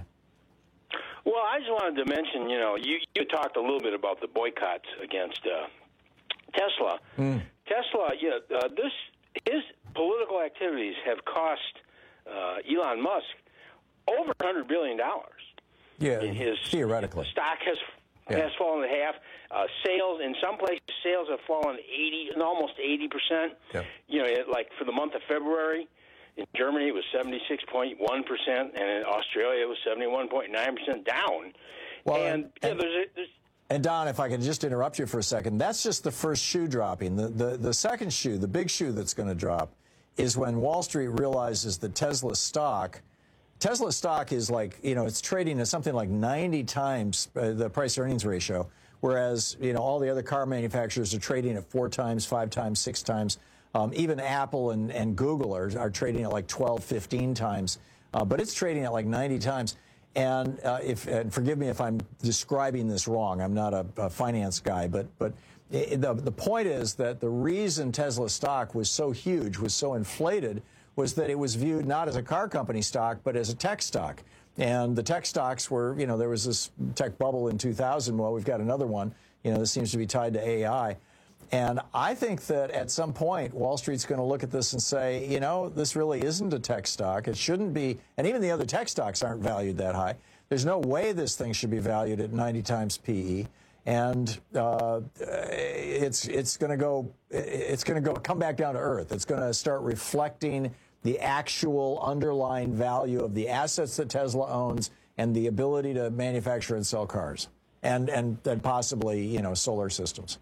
Well, I just wanted to mention, you know, you, you talked a little bit about the boycotts against uh, Tesla. Mm. Tesla, you know, uh, this his political activities have cost uh, Elon Musk over one hundred billion dollars. Yeah, in his theoretically. Stock has Yeah. has fallen in half. Uh, sales in some places, sales have fallen eighty, almost eighty percent. Yeah. You know, it, like for the month of February, in Germany it was seventy-six point one percent, and in Australia it was seventy-one point nine percent down. Well, and, and- you know, there's, a, there's And Don, if I can just interrupt you for a second, that's just the first shoe dropping. The the, the second shoe, the big shoe that's going to drop, is when Wall Street realizes that Tesla stock, Tesla stock is like, you know, it's trading at something like ninety times uh, the price earnings ratio, whereas, you know, all the other car manufacturers are trading at four times, five times, six times. Um, even Apple and, and Google are, are trading at like twelve, fifteen times, uh, but it's trading at like ninety times. And uh, if and forgive me if I'm describing this wrong, I'm not a, a finance guy, but but it, the the point is that the reason Tesla stock was so huge, was so inflated, was that it was viewed not as a car company stock, but as a tech stock. And the tech stocks were, you know, there was this tech bubble in two thousand. Well, we've got another one, you know, that seems to be tied to A I. And I think that at some point, Wall Street's going to look at this and say, you know, this really isn't a tech stock. It shouldn't be. And even the other tech stocks aren't valued that high. There's no way this thing should be valued at ninety times P E. And uh, it's it's going to go it's going to go come back down to earth. It's going to start reflecting the actual underlying value of the assets that Tesla owns and the ability to manufacture and sell cars, and and, and possibly, you know, solar systems.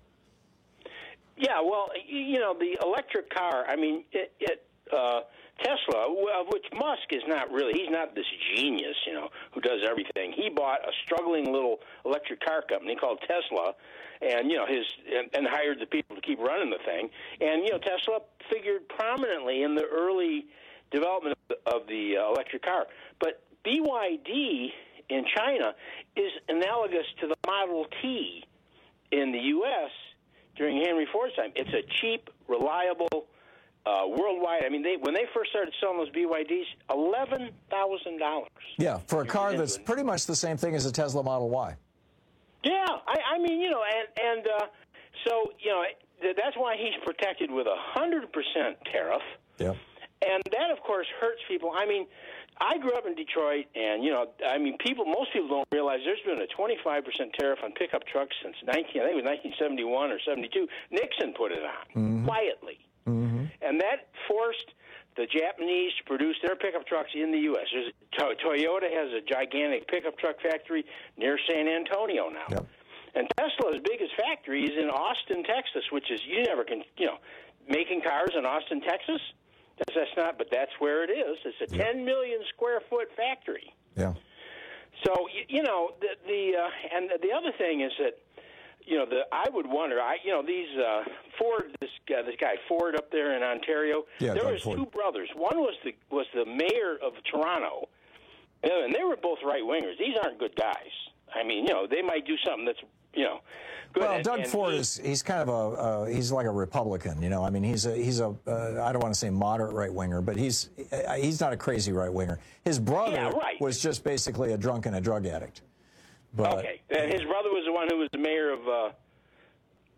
Yeah, well, you know, the electric car, I mean, it, it uh, Tesla, of which Musk is not really, he's not this genius, you know, who does everything. He bought a struggling little electric car company called Tesla, and, you know, his and, and hired the people to keep running the thing. And, you know, Tesla figured prominently in the early development of the, of the uh, electric car. But B Y D in China is analogous to the Model T in the U S during Henry Ford's time. It's a cheap, reliable, uh, worldwide. I mean, they when they first started selling those B Y Ds, eleven thousand dollars. Yeah, for a car that's pretty much the same thing as a Tesla Model Y. Yeah, I, I mean, you know, and and uh, so you know th- that's why he's protected with a hundred percent tariff. Yeah. And that, of course, hurts people. I mean, I grew up in Detroit, and, you know, I mean, people, most people don't realize there's been a twenty-five percent tariff on pickup trucks since nineteen, I think it was nineteen seventy-one or seventy-two. Nixon put it on, Mm-hmm. quietly. Mm-hmm. And that forced the Japanese to produce their pickup trucks in the U S There's, to- Toyota has a gigantic pickup truck factory near San Antonio now. Yep. And Tesla's biggest factory is in Austin, Texas, which is, you never can, you know, making cars in Austin, Texas? That's, that's not, but that's where it is. It's a ten million square foot factory. Yeah. So, you, you know, the, the uh, and the other thing is that, you know, the I would wonder, I you know, these uh, Ford, this guy, this guy Ford up there in Ontario, Yeah, there Doug was Ford. two brothers. One was the was the mayor of Toronto, and they were both right wingers. These aren't good guys. I mean, you know, they might do something that's, you know, good. Well, and, Doug and Ford he- is he's kind of a uh, he's like a Republican, you know. I mean, he's a he's a uh, I don't want to say moderate right winger, but he's uh, he's not a crazy right winger. His brother Yeah, right. was just basically a drunk and a drug addict. But okay, and his brother was the one who was the mayor of uh,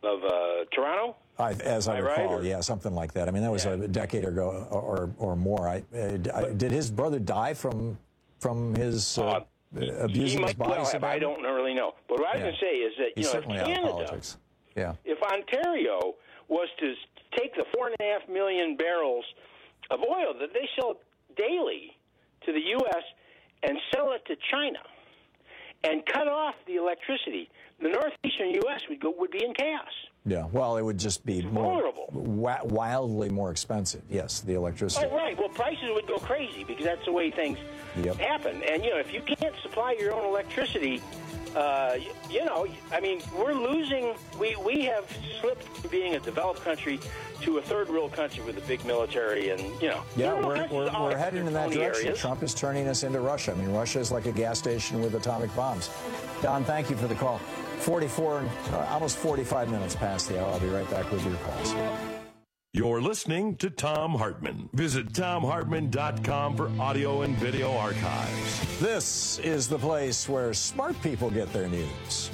of uh, Toronto. I, as I Am I right, recall, or- yeah, something like that. I mean, that was a decade ago or or more. I, uh, I did his brother die from from his uh, abusing he his might body? well have. so I badly? don't really know. But what I was Yeah. going to say is that, you He's know, if certainly out of Canada, politics. Yeah. if Ontario was to take the four and a half million barrels of oil that they sell daily to the U S and sell it to China and cut off the electricity, the northeastern U S would go would be in chaos. Yeah. Well, it would just be more vulnerable. wa- wildly more expensive. Yes, the electricity. Oh, right. Well, prices would go crazy because that's the way things Yep. happen. And, you know, if you can't supply your own electricity, uh, you, you know, I mean, we're losing. We, we have slipped from being a developed country to a third world country with a big military and, you know. Yeah, third world we're, countries we're, all we're have heading their in that phony direction. areas. Trump is turning us into Russia. I mean, Russia is like a gas station with atomic bombs. Don, thank you for the call. forty-four, uh, almost forty-five minutes past the hour. I'll be right back with your calls. You're listening to Tom Hartman. Visit tom hartman dot com for audio and video archives. This is the place where smart people get their news.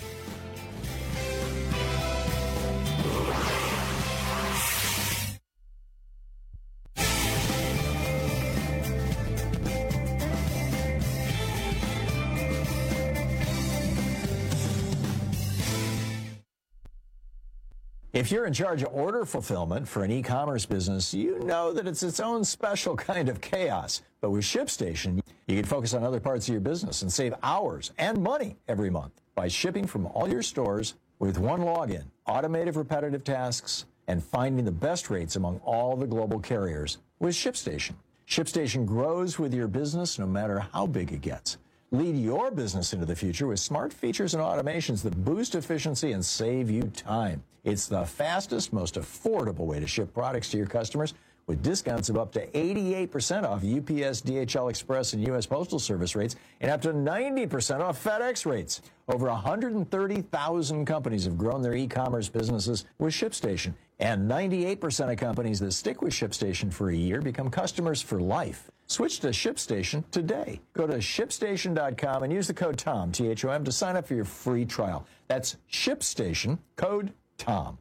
If you're in charge of order fulfillment for an e-commerce business, you know that it's its own special kind of chaos. But with ShipStation, you can focus on other parts of your business and save hours and money every month by shipping from all your stores with one login, automated repetitive tasks, and finding the best rates among all the global carriers with ShipStation. ShipStation grows with your business no matter how big it gets. Lead your business into the future with smart features and automations that boost efficiency and save you time. It's the fastest, most affordable way to ship products to your customers with discounts of up to eighty-eight percent off U P S, D H L Express, and U S Postal Service rates and up to ninety percent off FedEx rates. Over one hundred thirty thousand companies have grown their e-commerce businesses with ShipStation, and ninety-eight percent of companies that stick with ShipStation for a year become customers for life. Switch to ShipStation today. Go to ship station dot com and use the code TOM, T H O M, to sign up for your free trial. That's ShipStation, code TOM.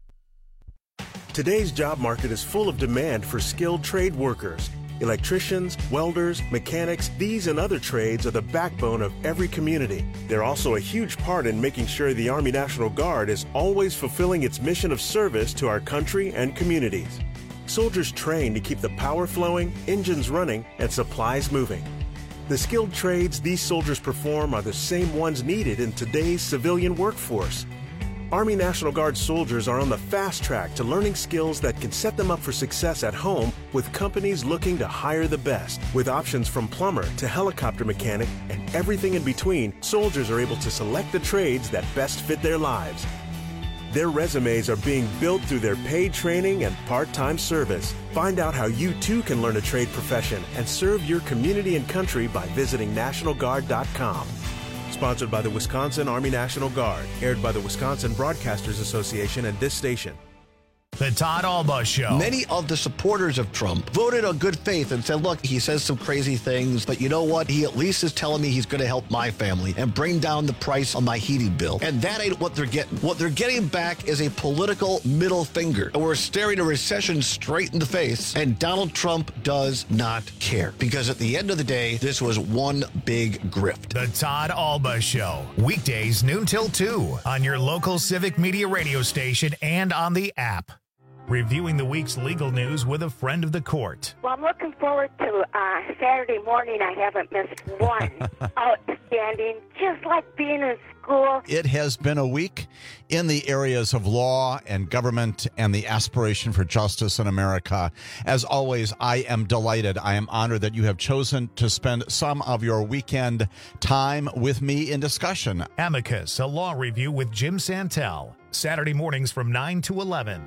Today's job market is full of demand for skilled trade workers. Electricians, welders, mechanics, these and other trades are the backbone of every community. They're also a huge part in making sure the Army National Guard is always fulfilling its mission of service to our country and communities. Soldiers train to keep the power flowing, engines running, and supplies moving. The skilled trades these soldiers perform are the same ones needed in today's civilian workforce. Army National Guard soldiers are on the fast track to learning skills that can set them up for success at home with companies looking to hire the best. With options from plumber to helicopter mechanic and everything in between, soldiers are able to select the trades that best fit their lives. Their resumes are being built through their paid training and part-time service. Find out how you too can learn a trade profession and serve your community and country by visiting national guard dot com. Sponsored by the Wisconsin Army National Guard. Aired by the Wisconsin Broadcasters Association and this station. The Todd Alba Show. Many of the supporters of Trump voted on good faith and said, look, he says some crazy things, but you know what? He at least is telling me he's going to help my family and bring down the price on my heating bill. And that ain't what they're getting. What they're getting back is a political middle finger. And we're staring a recession straight in the face, and Donald Trump does not care. Because at the end of the day, this was one big grift. The Todd Alba Show. Weekdays noon till two on your local Civic Media radio station and on the app. Reviewing the week's legal news with a friend of the court. Well, I'm looking forward to uh, Saturday morning. I haven't missed one. Outstanding, just like being in school. It has been a week in the areas of law and government and the aspiration for justice in America. As always, I am delighted. I am honored that you have chosen to spend some of your weekend time with me in discussion. Amicus, a law review with Jim Santel. Saturday mornings from nine to eleven.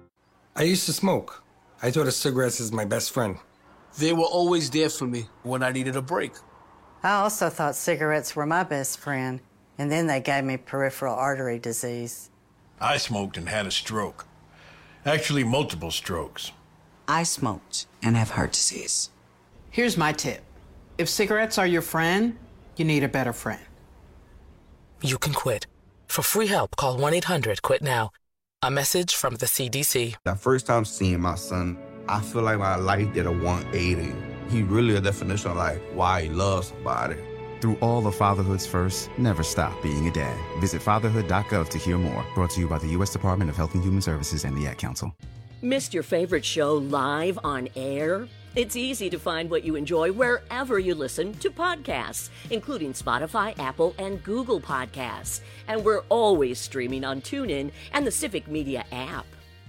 I used to smoke. I thought of cigarettes as my best friend. They were always there for me when I needed a break. I also thought cigarettes were my best friend, and then they gave me peripheral artery disease. I smoked and had a stroke. Actually, multiple strokes. I smoked and have heart disease. Here's my tip. If cigarettes are your friend, you need a better friend. You can quit. For free help, call one eight hundred quit now. A message from the C D C. The first time seeing my son, I feel like my life did a one eighty. He really a definition of like why he loves somebody. Through all of fatherhood's first, never stop being a dad. Visit fatherhood dot gov to hear more. Brought to you by the U S Department of Health and Human Services and the Ad Council. Missed your favorite show live on air? It's easy to find what you enjoy wherever you listen to podcasts, including Spotify, Apple, and Google Podcasts. And we're always streaming on TuneIn and the Civic Media app.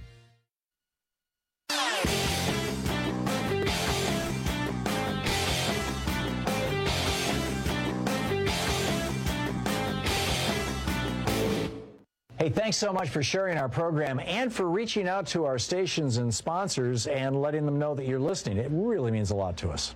Hey, thanks so much for sharing our program and for reaching out to our stations and sponsors and letting them know that you're listening. It really means a lot to us.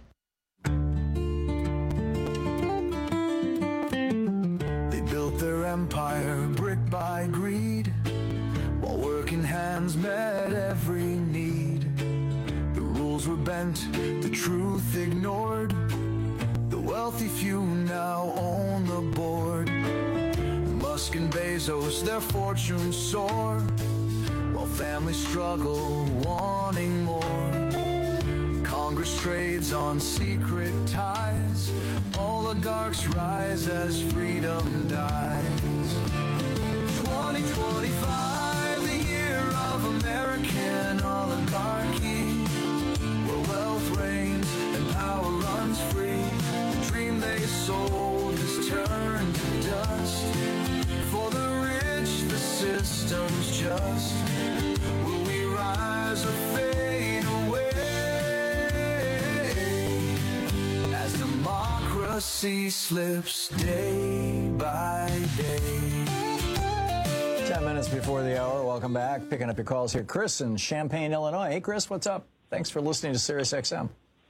They built their empire brick by greed, while working hands met every need. The rules were bent, the truth ignored. The wealthy few now own the board. Musk and Bezos, their fortunes soar, while families struggle, wanting more. Congress trades on secret ties, oligarchs rise as freedom dies. twenty twenty-five, the year of American oligarchy, where wealth reigns and power runs free. The dream they sold has turned to dust. For the rich, the system's just. Will we rise or fade away as democracy slips day by day? Ten minutes before the hour. Welcome back. Picking up your calls here. Chris in Champaign, Illinois. Hey, Chris, what's up? Thanks for listening to Sirius X M.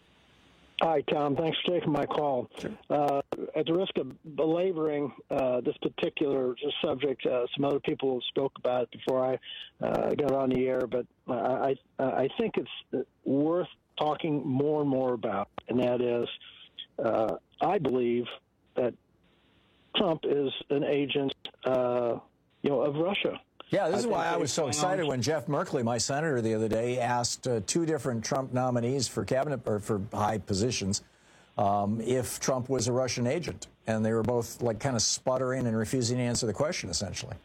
Hi, Tom. Thanks for taking my call. Uh, at the risk of belaboring uh, this particular subject, uh, some other people spoke about it before I uh, got on the air, but I, I, I think it's worth talking more and more about, and that is, uh, I believe that Trump is an agent, uh, you know, of Russia. Yeah, this is I why I was so found... excited when Jeff Merkley, my senator, the other day asked uh, two different Trump nominees for cabinet or for high positions um, if Trump was a Russian agent, and they were both like kind of sputtering and refusing to answer the question, essentially.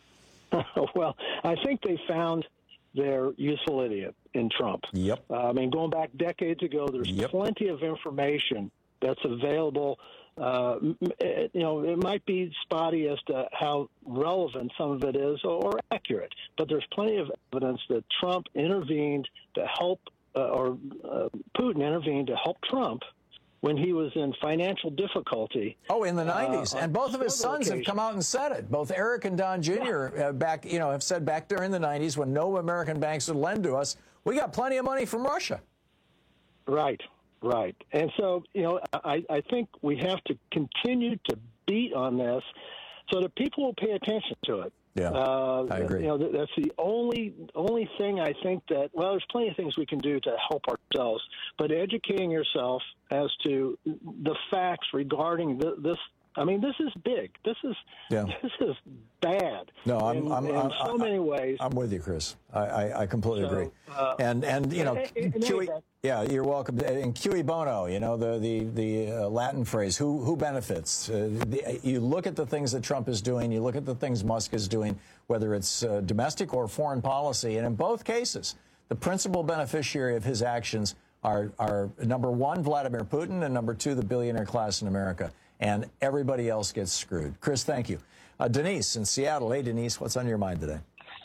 Well, I think they found their useful idiot in Trump. Yep. Uh, I mean, going back decades ago, there's Yep. plenty of information that's available. Uh, you know, it might be spotty as to how relevant some of it is or accurate, but there's plenty of evidence that Trump intervened to help, uh, or uh, Putin intervened to help Trump when he was in financial difficulty. Oh, in the nineties. Uh, and both of his several sons have occasions. come out and said it. Both Eric and Don Junior Uh, back, you know, have said back during the nineties when no American banks would lend to us, we got plenty of money from Russia. Right. Right. And so, you know, I, I think we have to continue to beat on this so that people will pay attention to it. Yeah, uh, I agree. You know, that's the only only thing I think that, well, there's plenty of things we can do to help ourselves, but educating yourself as to the facts regarding th- this. I mean, this is big. This is Yeah. this is bad. No, I'm, in, I'm, in I'm, so I'm, many ways. I'm with you, Chris. I, I, I completely So, agree. uh, and and you know, in- in any Q E, event- yeah, you're welcome. And cui bono, you know, the the the uh, Latin phrase, who who benefits? Uh, the, you look at the things that Trump is doing. You look at the things Musk is doing, whether it's uh, domestic or foreign policy, and in both cases, the principal beneficiary of his actions are are number one, Vladimir Putin, and number two, the billionaire class in America. And everybody else gets screwed. Chris, thank you. Uh, Denise in Seattle. Hey, Denise, what's on your mind today?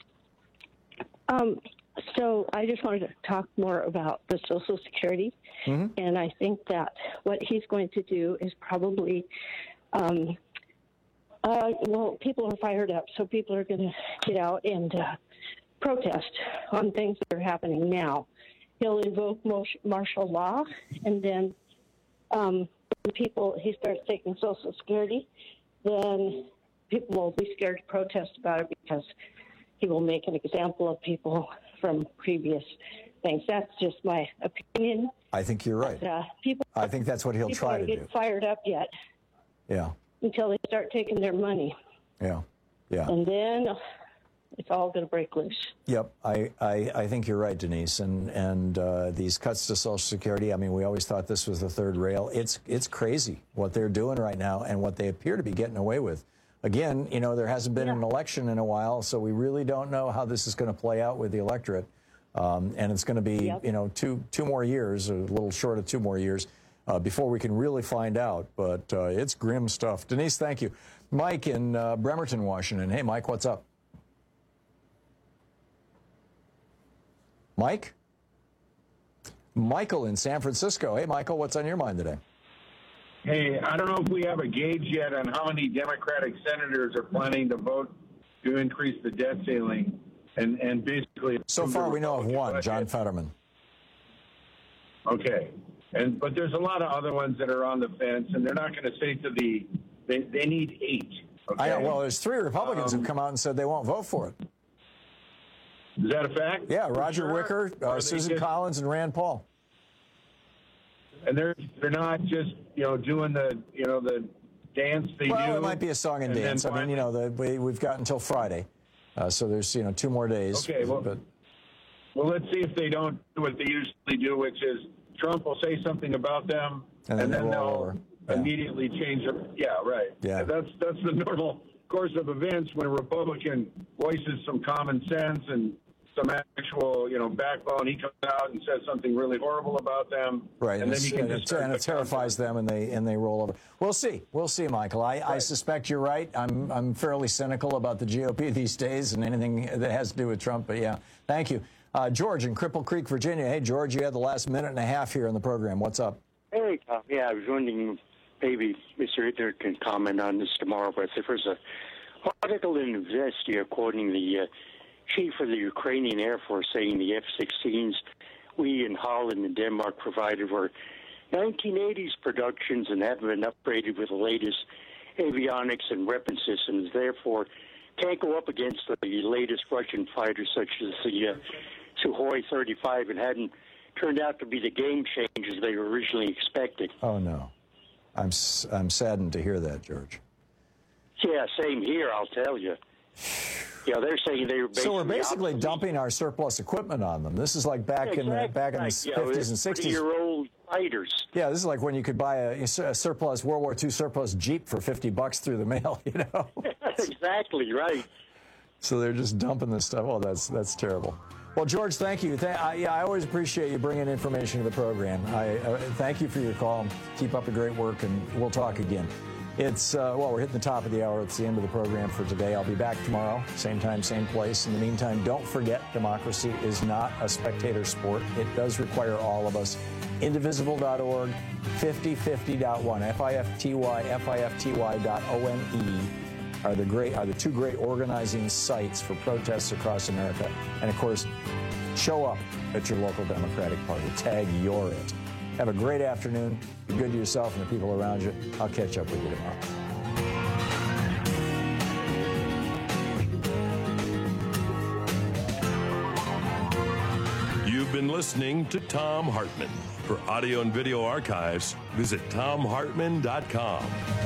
Um, so I just wanted to talk more about the Social Security. Mm-hmm. And I think that what he's going to do is probably, um, uh, well, people are fired up, so people are going to get out and uh, protest on things that are happening now. He'll invoke martial law, and then um, when people, he starts taking Social Security, then people will be scared to protest about it because he will make an example of people from previous things. That's just my opinion. I think you're right. But, uh, people, I think that's what he'll people try aren't to getting do. fired up yet Yeah, until they start taking their money. yeah, yeah. And then it's all going to break loose. Yep, I, I, I think you're right, Denise. And and uh, these cuts to Social Security, I mean, we always thought this was the third rail. It's it's crazy what they're doing right now and what they appear to be getting away with. Again, you know, there hasn't been yeah. an election in a while, so we really don't know how this is going to play out with the electorate. Um, and it's going to be, yep. you know, two two more years, or a little short of two more years, uh, before we can really find out. But uh, it's grim stuff. Denise, thank you. Mike in uh, Bremerton, Washington. Hey, Mike, what's up? Mike? Michael in San Francisco. Hey, Michael, what's on your mind today? Hey, I don't know if we have a gauge yet on how many Democratic senators are planning to vote to increase the debt ceiling. And, and basically... So far, we know of one, budget. John Fetterman. Okay. and But there's a lot of other ones that are on the fence, and they're not going to say to the... They, they need eight. Okay? I know, well, there's three Republicans um, who've come out and said they won't vote for it. Is that a fact? Yeah, Roger sure? Wicker, uh, Susan just, Collins, and Rand Paul. And they're they're not just you know doing the you know the dance they well, do. Well, it might be a song and, and dance. I mean, you know, the, we, we've got until Friday, uh, so there's you know two more days. Okay, well, but, well, let's see if they don't do what they usually do, which is Trump will say something about them, and then, and then they they'll yeah. immediately change it. Yeah, right. Yeah, that's that's the normal course of events when a Republican voices some common sense and some actual, you know, backbone. He comes out and says something really horrible about them, right? And, and, then you can and, just it, and it terrifies them, and they and they roll over. We'll see. We'll see, Michael. I, right. I suspect you're right. I'm I'm fairly cynical about the G O P these days and anything that has to do with Trump. But yeah, thank you, uh, George in Cripple Creek, Virginia. Hey, George, you had the last minute and a half here in the program. What's up? Hey, Tom. Yeah, I was wondering maybe Mister Hitler can comment on this tomorrow. But there was a article in Investia quoting the. Uh, Chief of the Ukrainian Air Force saying the F sixteens we in Holland and Denmark provided were nineteen eighties productions and haven't been upgraded with the latest avionics and weapon systems. Therefore, can't go up against the latest Russian fighters such as the uh, Sukhoi thirty-five and hadn't turned out to be the game changers they were originally expected. Oh, no. I'm, I'm saddened to hear that, George. Yeah, same here, I'll tell you. Yeah, they're saying they were basically... So we're basically dumping our surplus equipment on them. This is like back yeah, exactly. in the back in right. the yeah, fifties and sixties. Year-old fighters. Yeah, this is like when you could buy a, a surplus World War Two surplus Jeep for fifty bucks through the mail. You know. Exactly right. So they're just dumping this stuff. Oh, that's that's terrible. Well, George, thank you. Th- I, yeah, I always appreciate you bringing information to the program. I uh, thank you for your call. Keep up the great work, and we'll talk again. It's, uh, well, we're hitting the top of the hour. It's the end of the program for today. I'll be back tomorrow, same time, same place. In the meantime, don't forget, democracy is not a spectator sport. It does require all of us. indivisible dot org, fifty fifty dot one, F I F T Y, F I F T Y dot O N E are the great, are the two great organizing sites for protests across America. And, of course, show up at your local Democratic Party. Tag you're it. Have a great afternoon. Be good to yourself and the people around you. I'll catch up with you tomorrow. You've been listening to Thom Hartmann. For audio and video archives, visit Thom Hartmann dot com.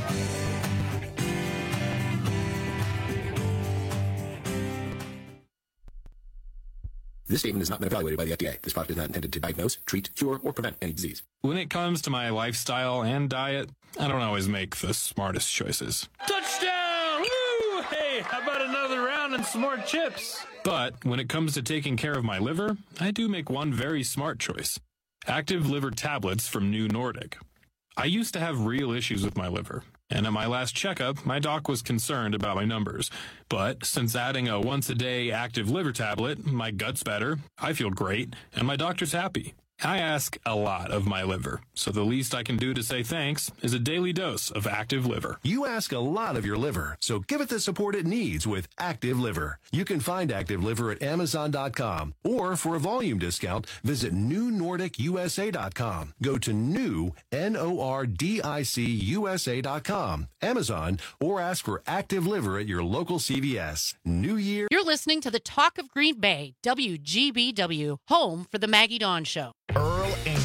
This statement has not been evaluated by the F D A. This product is not intended to diagnose, treat, cure, or prevent any disease. When it comes to my lifestyle and diet, I don't always make the smartest choices. Touchdown! Woo! Hey, how about another round and some more chips? But when it comes to taking care of my liver, I do make one very smart choice. Active liver tablets from New Nordic. I used to have real issues with my liver, and at my last checkup, my doc was concerned about my numbers. But since adding a once-a-day active liver tablet, my gut's better, I feel great, and my doctor's happy. I ask a lot of my liver, so the least I can do to say thanks is a daily dose of Active Liver. You ask a lot of your liver, so give it the support it needs with Active Liver. You can find Active Liver at Amazon dot com, or for a volume discount, visit New Nordic U S A dot com. Go to new, N O R D I C U S A dot com, Amazon, or ask for Active Liver at your local C V S. New Year. You're listening to the Talk of Green Bay, W G B W, home for the Maggie Dawn Show. Earl Ingram.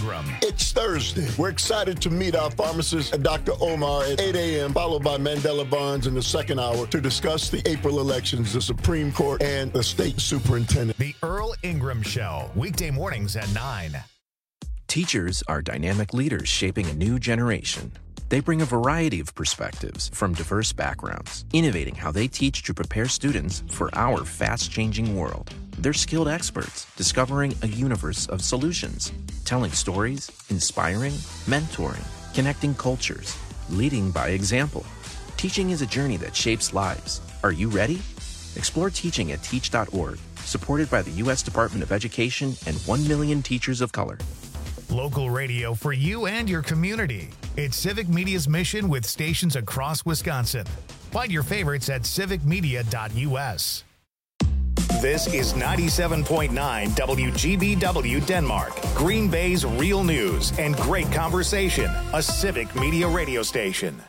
Ingram. It's Thursday. We're excited to meet our pharmacist, Doctor Omar, at eight a.m., followed by Mandela Barnes in the second hour to discuss the April elections, the Supreme Court, and the state superintendent. The Earl Ingram Show, weekday mornings at nine. Teachers are dynamic leaders shaping a new generation. They bring a variety of perspectives from diverse backgrounds, innovating how they teach to prepare students for our fast-changing world. They're skilled experts, discovering a universe of solutions, telling stories, inspiring, mentoring, connecting cultures, leading by example. Teaching is a journey that shapes lives. Are you ready? Explore teaching at teach dot org, supported by the U S Department of Education and one million teachers of color. Local radio for you and your community. It's Civic Media's mission with stations across Wisconsin. Find your favorites at civic media dot u s. This is ninety-seven point nine W G B W Denmark, Green Bay's real news and great conversation. A Civic Media radio station.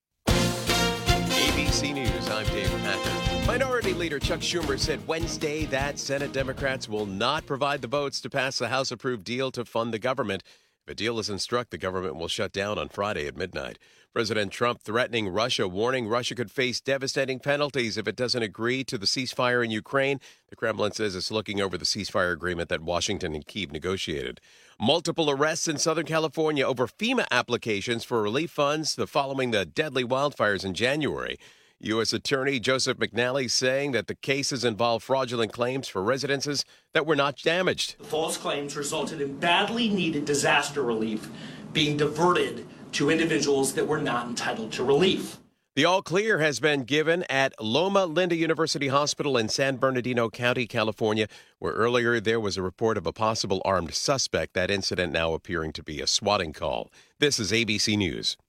A B C News, I'm Dave Packer. Minority Leader Chuck Schumer said Wednesday that Senate Democrats will not provide the votes to pass the House-approved deal to fund the government. If a deal isn't struck, the government will shut down on Friday at midnight. President Trump threatening Russia, warning Russia could face devastating penalties if it doesn't agree to the ceasefire in Ukraine. The Kremlin says it's looking over the ceasefire agreement that Washington and Kyiv negotiated. Multiple arrests in Southern California over FEMA applications for relief funds following the deadly wildfires in January. U S Attorney Joseph McNally saying that the cases involve fraudulent claims for residences that were not damaged. The false claims resulted in badly needed disaster relief being diverted to individuals that were not entitled to relief. The all clear has been given at Loma Linda University Hospital in San Bernardino County, California, where earlier there was a report of a possible armed suspect. That incident now appearing to be a swatting call. This is A B C News.